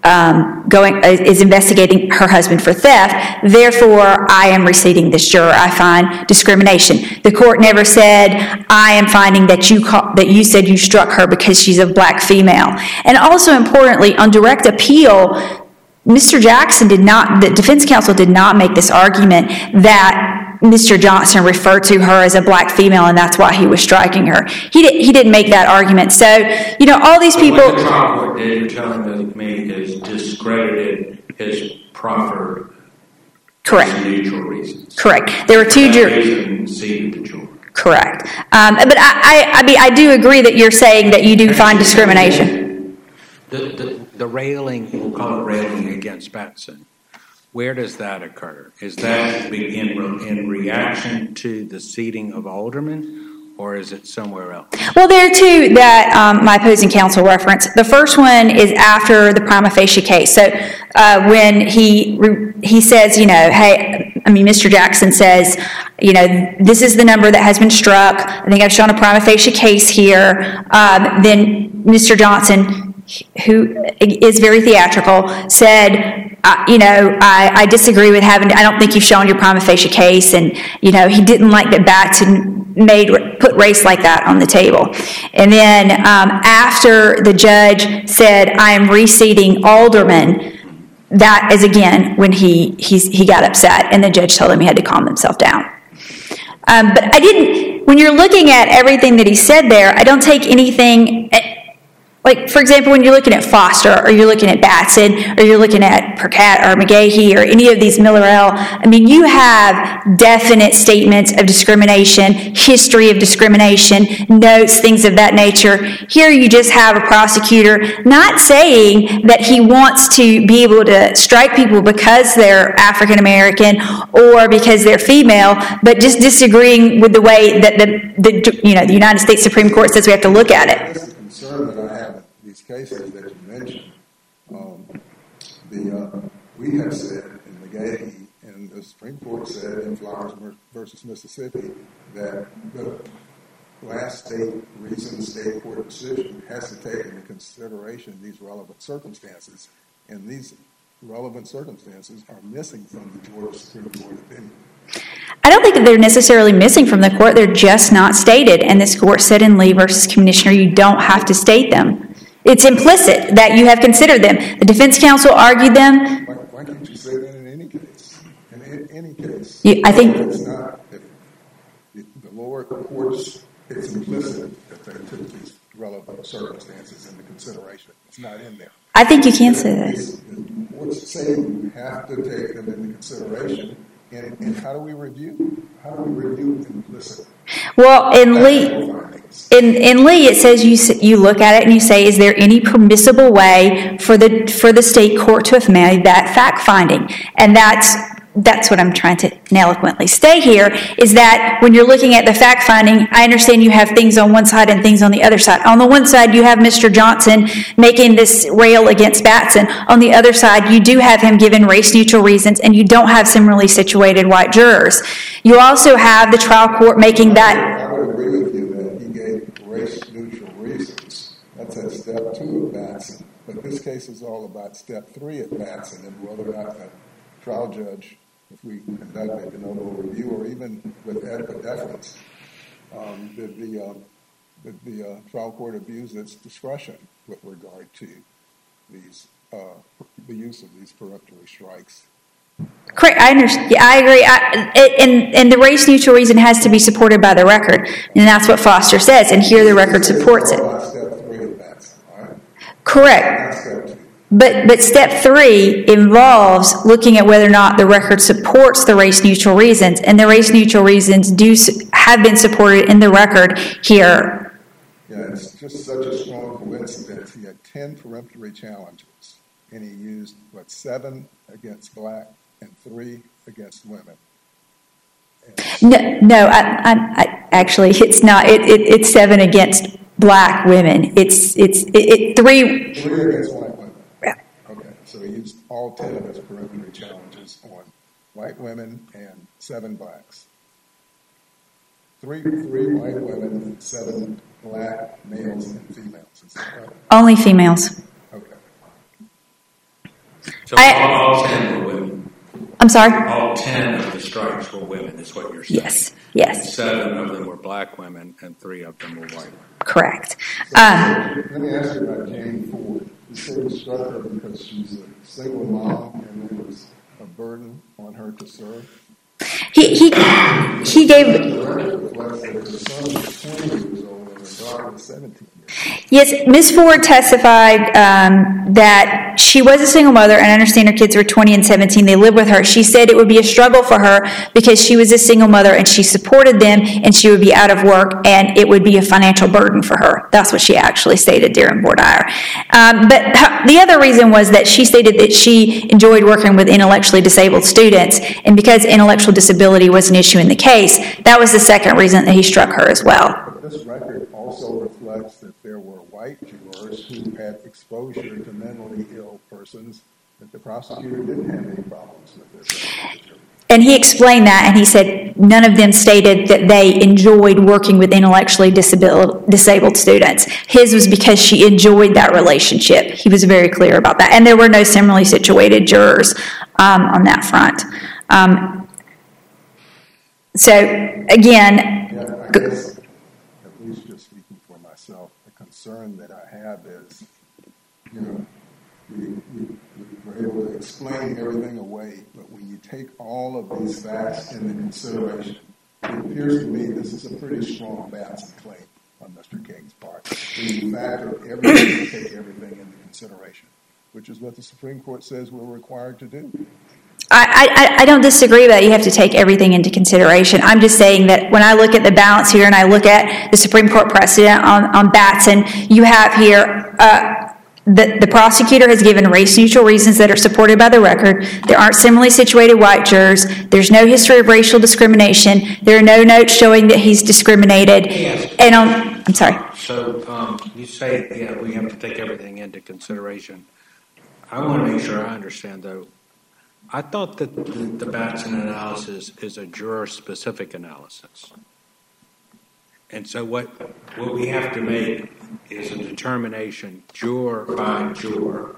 investigating her husband for theft. Therefore, I am receiving this juror. I find discrimination. The court never said, I am finding that you said you struck her because she's a black female. And also importantly, on direct appeal, Mr. Jackson the defense counsel did not make this argument that Mr. Johnson referred to her as a black female and that's why he was striking her. He didn't make that argument. So, all these people. What the trial court did, you're telling me, is discredited his proffered neutral reasons. Correct. There were two jurors. Correct. But I do agree that you're saying that you do find discrimination. The railing, we'll call it railing against Batson, where does that occur? Is that in reaction to the seating of Alderman, or is it somewhere else? Well, there are two that my opposing counsel referenced. The first one is after the prima facie case. So when he says, Mr. Jackson says, this is the number that has been struck. I think I've shown a prima facie case here. Then Mr. Johnson, who is very theatrical, said, I disagree with I don't think you've shown your prima facie case. And, he didn't like that Batson put race like that on the table. And then after the judge said, I am reseating aldermen, that is again when he got upset, and the judge told him he had to calm himself down. But when you're looking at everything that he said there, I don't take anything, like, for example, when you're looking at Foster, or you're looking at Batson, or you're looking at Percat or McGahee, or any of these Miller-El, I mean, you have definite statements of discrimination, history of discrimination, notes, things of that nature. Here you just have a prosecutor not saying that he wants to be able to strike people because they're African American or because they're female, but just disagreeing with the way that the United States Supreme Court says we have to look at it. That's the concern that I have in these cases that you mentioned. We have said in McGahee, and the Supreme Court said in Flowers versus Mississippi, that the last recent state court decision has to take into consideration these relevant circumstances, and these relevant circumstances are missing from the Georgia Supreme Court opinion. I don't think that they're necessarily missing from the court. They're just not stated. And this court said in Lee versus Commissioner, you don't have to state them. It's implicit that you have considered them. The defense counsel argued them. Why can't you say that in any case? In any case. I think it's not. If the lower courts, it's implicit that they took these relevant circumstances into consideration. It's not in there. I think you can say that. The courts say you have to take them into consideration. And how do we review? How do we review implicit? Well, in Lee, it says you look at it and you say, is there any permissible way for the state court to have made that fact finding? And that's what I'm trying to eloquently state here, is that when you're looking at the fact finding, I understand you have things on one side and things on the other side. On the one side, you have Mr. Johnson making this rail against Batson. On the other side, you do have him given race-neutral reasons, and you don't have similarly situated white jurors. You also have the trial court making that. I would agree with you that he gave race-neutral reasons. That's at step 2 of Batson. But this case is all about step 3 of Batson, and whether or not the trial judge, if we conduct a de novo review, or even with adequate deference, did the trial court abuse its discretion with regard to these the use of these peremptory strikes? Correct. I understand. Yeah, I agree. And the race neutral reason has to be supported by the record, and that's what Foster says. And here the record supports it. Step 3 of Batson, all right? Correct. Step 2. But step 3 involves looking at whether or not the record supports the race neutral reasons, and the race neutral reasons have been supported in the record here. Yeah, it's just such a strong coincidence. He had 10 peremptory challenges, and he used 7 against black and 3 against women. No, I actually, it's not. It's 7 against black women. It's 3 against white women. Yeah. Okay, so he used all 10 of his peremptory challenges on white women and 7 blacks. 3 white women and 7 black males and females. Is that right? Only females. Okay. So all 10 were women. I'm sorry? All 10 of the strikes were women, is what you're saying. Yes. 7 of them were black women, and 3 of them were white women. Correct. Let me ask you about Jane Ford. You said you struck her because she's a single mom and there was a burden on her to serve? He gave. The record reflects that her son was 20 years old and her daughter was 17 years old. Yes, Ms. Ford testified that she was a single mother, and I understand her kids were 20 and 17. They lived with her. She said it would be a struggle for her because she was a single mother and she supported them, and she would be out of work, and it would be a financial burden for her. That's what she actually stated during voir dire. But the other reason was that she stated that she enjoyed working with intellectually disabled students, and because intellectual disability was an issue in the case, that was the second reason that he struck her as well. But this record also reflects that there were white jurors who had exposure to mentally ill persons, that the prosecutor didn't have any problems with this. And he explained that, and he said none of them stated that they enjoyed working with intellectually disabled students. His was because she enjoyed that relationship. He was very clear about that. And there were no similarly situated jurors on that front. So, again, guess, at least just speaking for myself, the concern that I have is, we're able to explain everything away, but when you take all of these facts into consideration, it appears to me this is a pretty strong Batson claim on Mr. King's part. When you factor everything, take everything into consideration, which is what the Supreme Court says we're required to do. I don't disagree that you have to take everything into consideration. I'm just saying that when I look at the balance here and I look at the Supreme Court precedent on Batson, you have here the prosecutor has given race-neutral reasons that are supported by the record. There aren't similarly situated white jurors. There's no history of racial discrimination. There are no notes showing that he's discriminated. Yes. And I'm sorry. So you say, we have to take everything into consideration. I want to make sure I understand, though. I thought that the Batson analysis is a juror-specific analysis. And so what we have to make is a determination, juror by juror,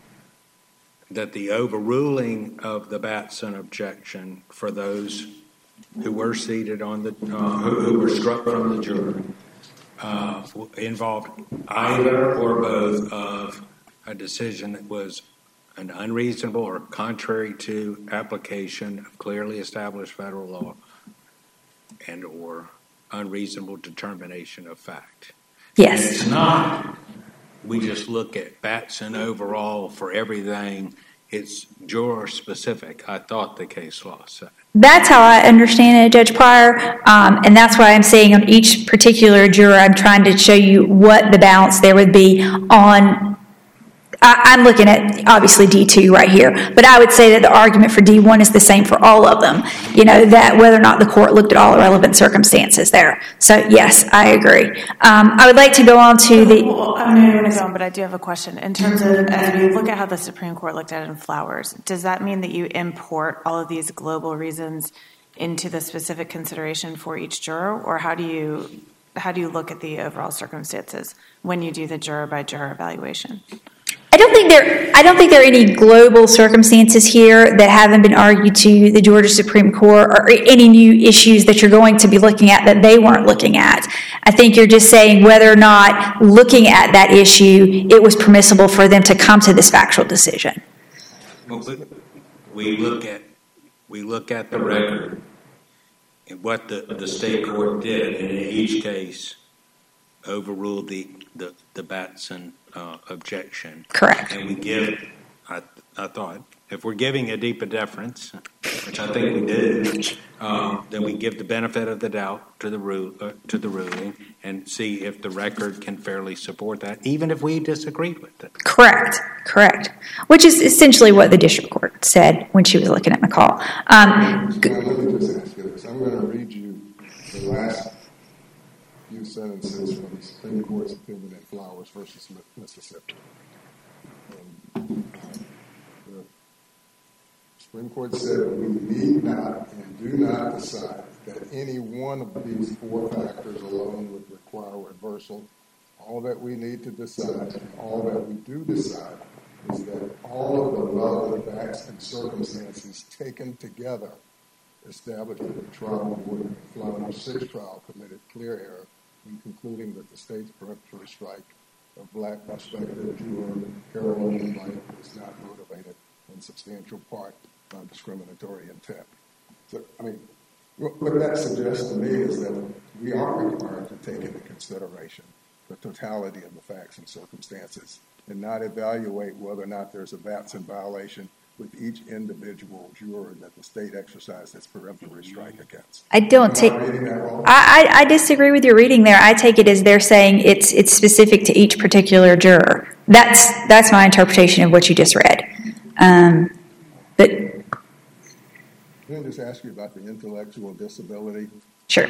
that the overruling of the Batson objection for those who were seated on the, who were struck from the jury, involved either or both of a decision that was an unreasonable or contrary to application of clearly established federal law and or unreasonable determination of fact. Yes. And it's not, we just look at Batson overall for everything. It's juror specific. I thought the case law said. That's how I understand it, Judge Pryor, and that's why I'm saying on each particular juror, I'm trying to show you what the balance there would be on. I'm looking at, obviously, D2 right here, but I would say that the argument for D1 is the same for all of them, that whether or not the court looked at all the relevant circumstances there. So, yes, I agree. I would like to go on to the... Well, I'm going to go on, but I do have a question. In terms of, as we look at how the Supreme Court looked at it in Flowers, does that mean that you import all of these global reasons into the specific consideration for each juror, or how do you look at the overall circumstances when you do the juror-by-juror evaluation? I don't think there are any global circumstances here that haven't been argued to the Georgia Supreme Court or any new issues that you're going to be looking at that they weren't looking at. I think you're just saying whether or not looking at that issue, it was permissible for them to come to this factual decision. Well, we look at the record and what the state court did, and in each case overruled the Batson objection. Correct. And we give, I thought, if we're giving a deeper deference, which I think we did, then we give the benefit of the doubt to the ruling and see if the record can fairly support that, even if we disagreed with it. Correct. Which is essentially what the district court said when she was looking at McCall. Let me just ask you this. I'm going to read you the last few sentences from the Supreme Court's opinion in Flowers versus Mississippi. And, the Supreme Court said, we need not and do not decide that any one of these four factors alone would require reversal. All that we need to decide, and all that we do decide, is that all of the relevant facts and circumstances taken together establish that the trial court in Flowers 6 trial committed clear error in concluding that the state's peremptory strike of black prospective juror Carolyn White was not motivated in substantial part by discriminatory intent. So, what that suggests to me is that we are required to take into consideration the totality of the facts and circumstances and not evaluate whether or not there's a Batson violation with each individual juror that the state exercised its peremptory strike against. I disagree with your reading there. I take it as they're saying it's specific to each particular juror. That's my interpretation of what you just read. But Can I just ask you about the intellectual disability? Sure.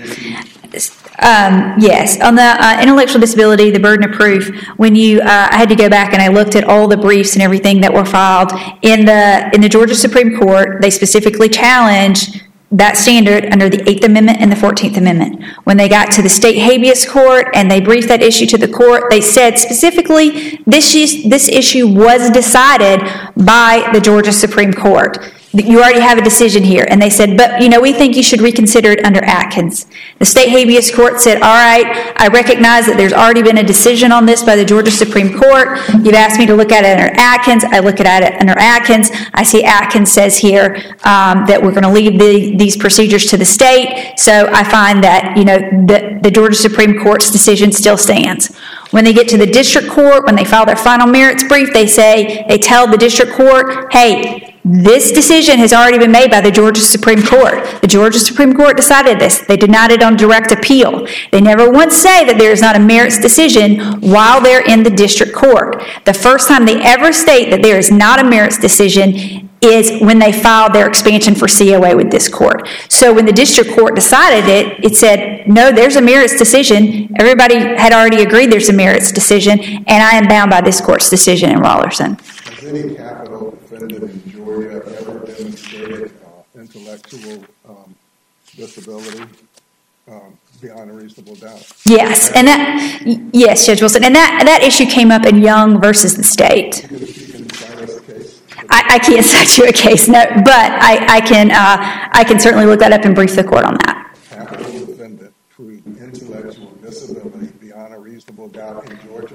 Yes. On the intellectual disability, the burden of proof, when I had to go back and I looked at all the briefs and everything that were filed in the Georgia Supreme Court, they specifically challenged that standard under the 8th Amendment and the 14th Amendment. When they got to the state habeas court and they briefed that issue to the court, they said specifically this issue was decided by the Georgia Supreme Court. you already have a decision here. And they said, but, we think you should reconsider it under Atkins. The state habeas court said, all right, I recognize that there's already been a decision on this by the Georgia Supreme Court. You've asked me to look at it under Atkins. I look at it under Atkins. I see Atkins says here that we're going to leave these procedures to the state. So I find that, the Georgia Supreme Court's decision still stands. When they get to the district court, when they file their final merits brief, they tell the district court, hey, this decision has already been made by the Georgia Supreme Court. The Georgia Supreme Court decided this. They denied it on direct appeal. They never once say that there is not a merits decision while they're in the district court. The first time they ever state that there is not a merits decision is when they filed their expansion for COA with this court. So when the district court decided it said, no, there's a merits decision. Everybody had already agreed there's a merits decision, and I am bound by this court's decision in Rollerson. Has any capital defendant in Georgia ever demonstrated intellectual disability beyond a reasonable doubt? Yes, yes, Judge Wilson, and that issue came up in Young versus the state. You can cite us a case? I can't cite you a case, no, but I can certainly look that up and brief the court on that. Capital defendant proved intellectual disability beyond a reasonable doubt in Georgia?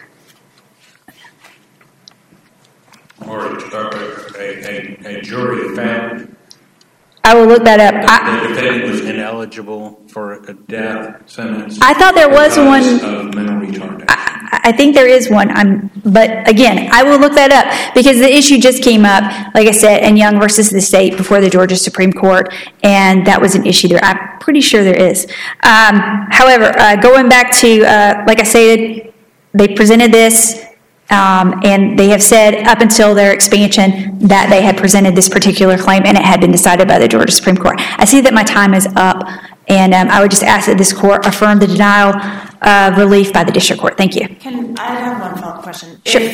Or a jury found I will look that up. the defendant was ineligible for a death sentence. I thought there was one. Of mental retardation. I think there is one. But again, I will look that up because the issue just came up, like I said, in Young versus the state before the Georgia Supreme Court, and that was an issue there. I'm pretty sure there is. However, going back to, like I said, they presented this. And they have said up until their expansion that they had presented this particular claim and it had been decided by the Georgia Supreme Court. I see that my time is up, and I would just ask that this court affirm the denial of relief by the district court. Thank you. I have one follow-up question. Sure.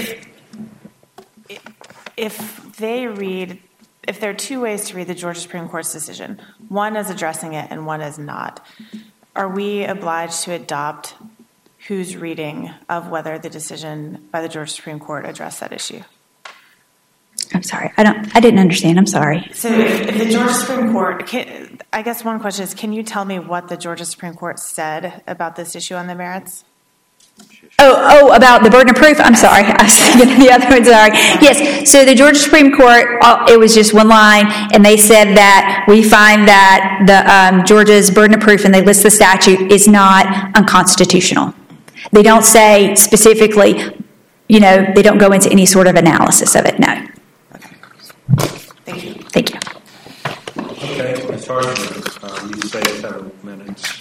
If there are two ways to read the Georgia Supreme Court's decision, one is addressing it and one is not, are we obliged to adopt whose reading of whether the decision by the Georgia Supreme Court addressed that issue? I'm sorry. I didn't understand. I'm sorry. So if the Georgia Supreme Court, I guess one question is, can you tell me what the Georgia Supreme Court said about this issue on the merits? Oh, about the burden of proof? I'm sorry. I was thinking of the other one. Sorry. Yes. So the Georgia Supreme Court, it was just one line, and they said that we find that the Georgia's burden of proof, and they list the statute, is not unconstitutional. They don't say specifically, they don't go into any sort of analysis of it, no. Okay. Thank you. Thank you. Okay, Ms. Hartman, you say 7 minutes.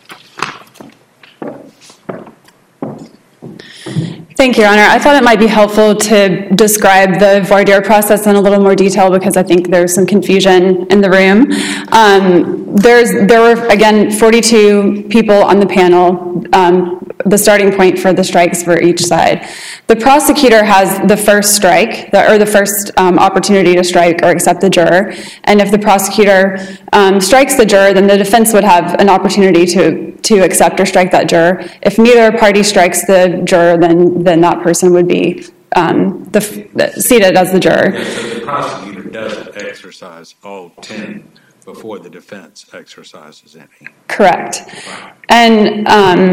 Thank you, Your Honor. I thought it might be helpful to describe the voir dire process in a little more detail because I think there's some confusion in the room. There were, again, 42 people on the panel, the starting point for the strikes for each side. The prosecutor has the first strike, or the first opportunity to strike or accept the juror, and if the prosecutor strikes the juror, then the defense would have an opportunity to accept or strike that juror. If neither party strikes the juror, then that person would be seated as the juror. Yeah, so the prosecutor doesn't exercise all 10 before the defense exercises any. Correct. And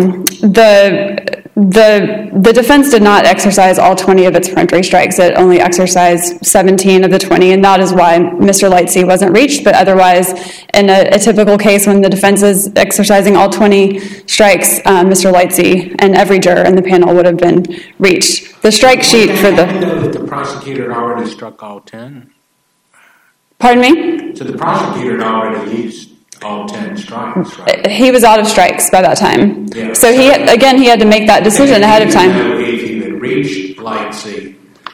the defense did not exercise all 20 of its peremptory strikes. It only exercised 17 of the 20, and that is why Mr. Lightsey wasn't reached. But otherwise, in a typical case when the defense is exercising all 20 strikes, Mr. Lightsey and every juror in the panel would have been reached. The strike sheet for the prosecutor had already struck all 10? Pardon me? So the prosecutor had already used all 10 strikes, right? He was out of strikes by that time. Yeah, so he had to make that decision ahead of time. If he had reached Lightsey,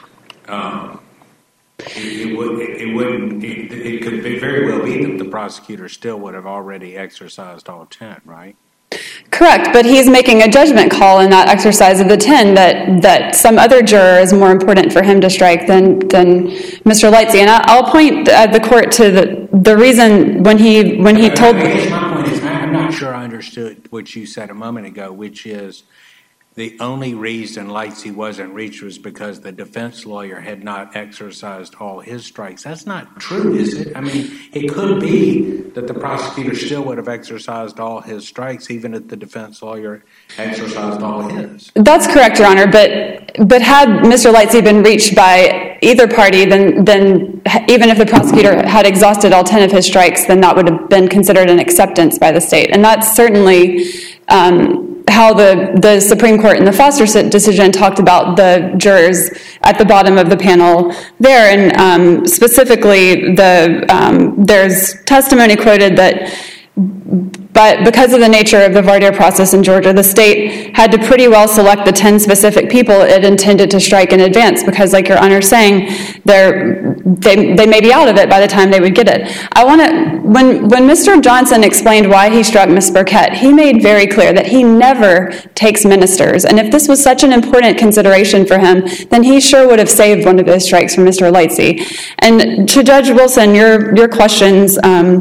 it could very well be that the prosecutor still would have already exercised all 10, right? Correct, but he's making a judgment call in that exercise of the 10 that some other juror is more important for him to strike than Mr. Lightsey. And I'll point the court to the reason when he told. I guess my point is I'm not sure I understood what you said a moment ago, which is the only reason Lightsey wasn't reached was because the defense lawyer had not exercised all his strikes. That's not true, is it? I mean, it could be that the prosecutor still would have exercised all his strikes even if the defense lawyer exercised all his. That's correct, Your Honor, but had Mr. Lightsey been reached by either party, then even if the prosecutor had exhausted all 10 of his strikes, then that would have been considered an acceptance by the state. And that's certainly how the Supreme Court in the Foster decision talked about the jurors at the bottom of the panel there. And specifically, there's testimony quoted that but because of the nature of the voir dire process in Georgia, the state had to pretty well select the 10 specific people it intended to strike in advance because, like Your Honor's saying, they may be out of it by the time they would get it. When Mr. Johnson explained why he struck Ms. Burkett, he made very clear that he never takes ministers. And if this was such an important consideration for him, then he sure would have saved one of those strikes from Mr. Lightsey. And to Judge Wilson, your questions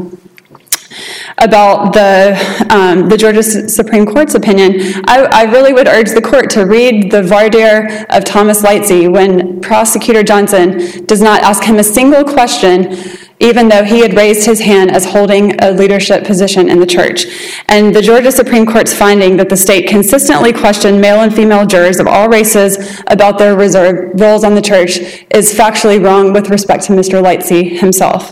about the Georgia Supreme Court's opinion, I really would urge the court to read the voir dire of Thomas Lightsey when Prosecutor Johnson does not ask him a single question, even though he had raised his hand as holding a leadership position in the church. And the Georgia Supreme Court's finding that the state consistently questioned male and female jurors of all races about their reserved roles on the church is factually wrong with respect to Mr. Lightsey himself.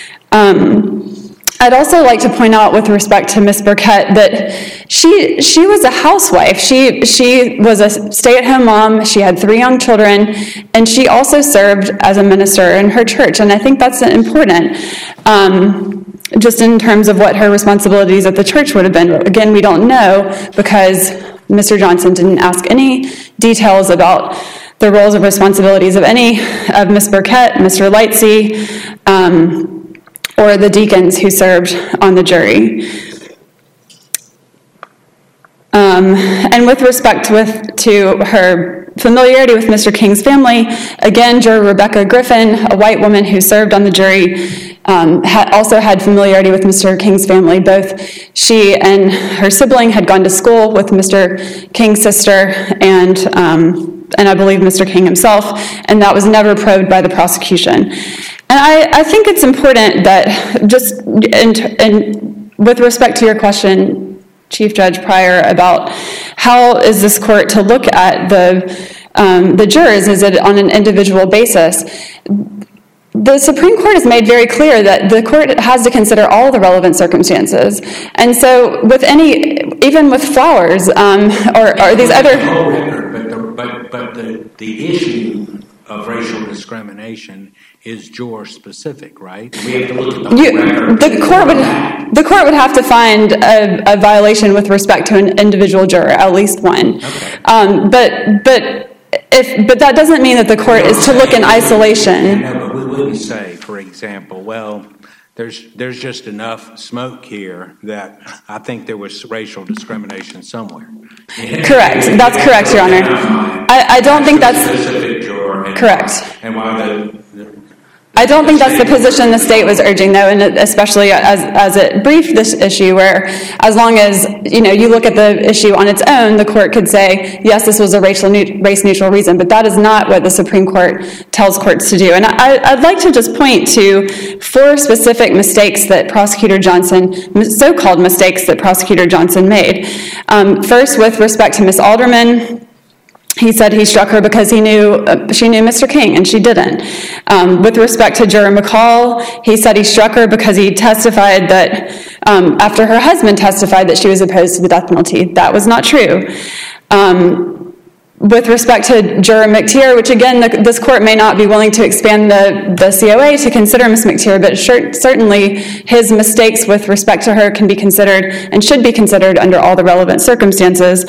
I'd also like to point out with respect to Ms. Burkett that she was a housewife. She was a stay-at-home mom. She had 3 young children, and she also served as a minister in her church. And I think that's important, just in terms of what her responsibilities at the church would have been. Again, we don't know because Mr. Johnson didn't ask any details about the roles and responsibilities of any of Ms. Burkett, Mr. Lightsey, or the deacons who served on the jury. And with respect to her familiarity with Mr. King's family, again, juror Rebecca Griffin, a white woman who served on the jury, also had familiarity with Mr. King's family. Both she and her sibling had gone to school with Mr. King's sister and I believe Mr. King himself, and that was never probed by the prosecution. And I think it's important that just with respect to your question, Chief Judge Pryor, about how is this court to look at the jurors, is it on an individual basis? The Supreme Court has made very clear that the court has to consider all the relevant circumstances. And so even with Flowers, or these other... But the issue of racial discrimination is juror-specific, right? We have to look at the court would have to find a violation with respect to an individual juror, at least one. Okay. But that doesn't mean that the court is to look in isolation. No, but we wouldn't say, for example, well, there's just enough smoke here that I think there was racial discrimination somewhere. Correct. That's correct, Your Honor. I don't think that's specific juror. Correct. And why I don't think that's the position the state was urging, though, and especially as it briefed this issue, where as long as you look at the issue on its own, the court could say, yes, this was a race-neutral reason, but that is not what the Supreme Court tells courts to do. And I'd like to just point to 4 specific mistakes that Prosecutor Johnson, so-called mistakes that Prosecutor Johnson made. First, with respect to Ms. Alderman, he said he struck her because she knew Mr. King, and she didn't. With respect to Juror McCall, he said he struck her because he testified that, after her husband testified that she was opposed to the death penalty. That was not true. With respect to Juror McTeer, which again, this court may not be willing to expand the COA to consider Ms. McTeer, but certainly his mistakes with respect to her can be considered and should be considered under all the relevant circumstances.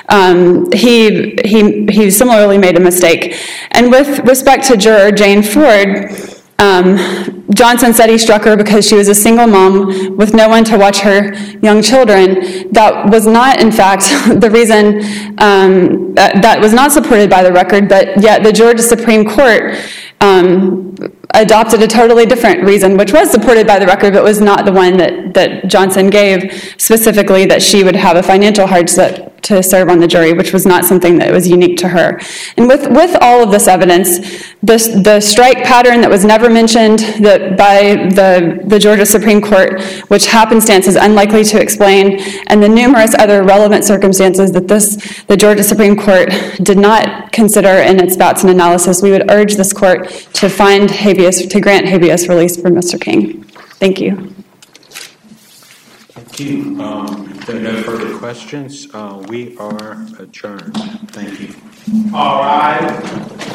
He similarly made a mistake. And with respect to Juror Jane Ford, Johnson said he struck her because she was a single mom with no one to watch her young children. That was not, in fact, the reason, that was not supported by the record, but yet the Georgia Supreme Court adopted a totally different reason, which was supported by the record, but was not the one that Johnson gave, specifically that she would have a financial hardship to serve on the jury, which was not something that was unique to her. And with all of this evidence, the strike pattern that was never mentioned by the Georgia Supreme Court, which happenstance is unlikely to explain, and the numerous other relevant circumstances that the Georgia Supreme Court did not consider in its Batson analysis, we would urge this court to grant habeas release for Mr. King. Thank you. Thank you. If there are no further questions, we are adjourned. Thank you. All right.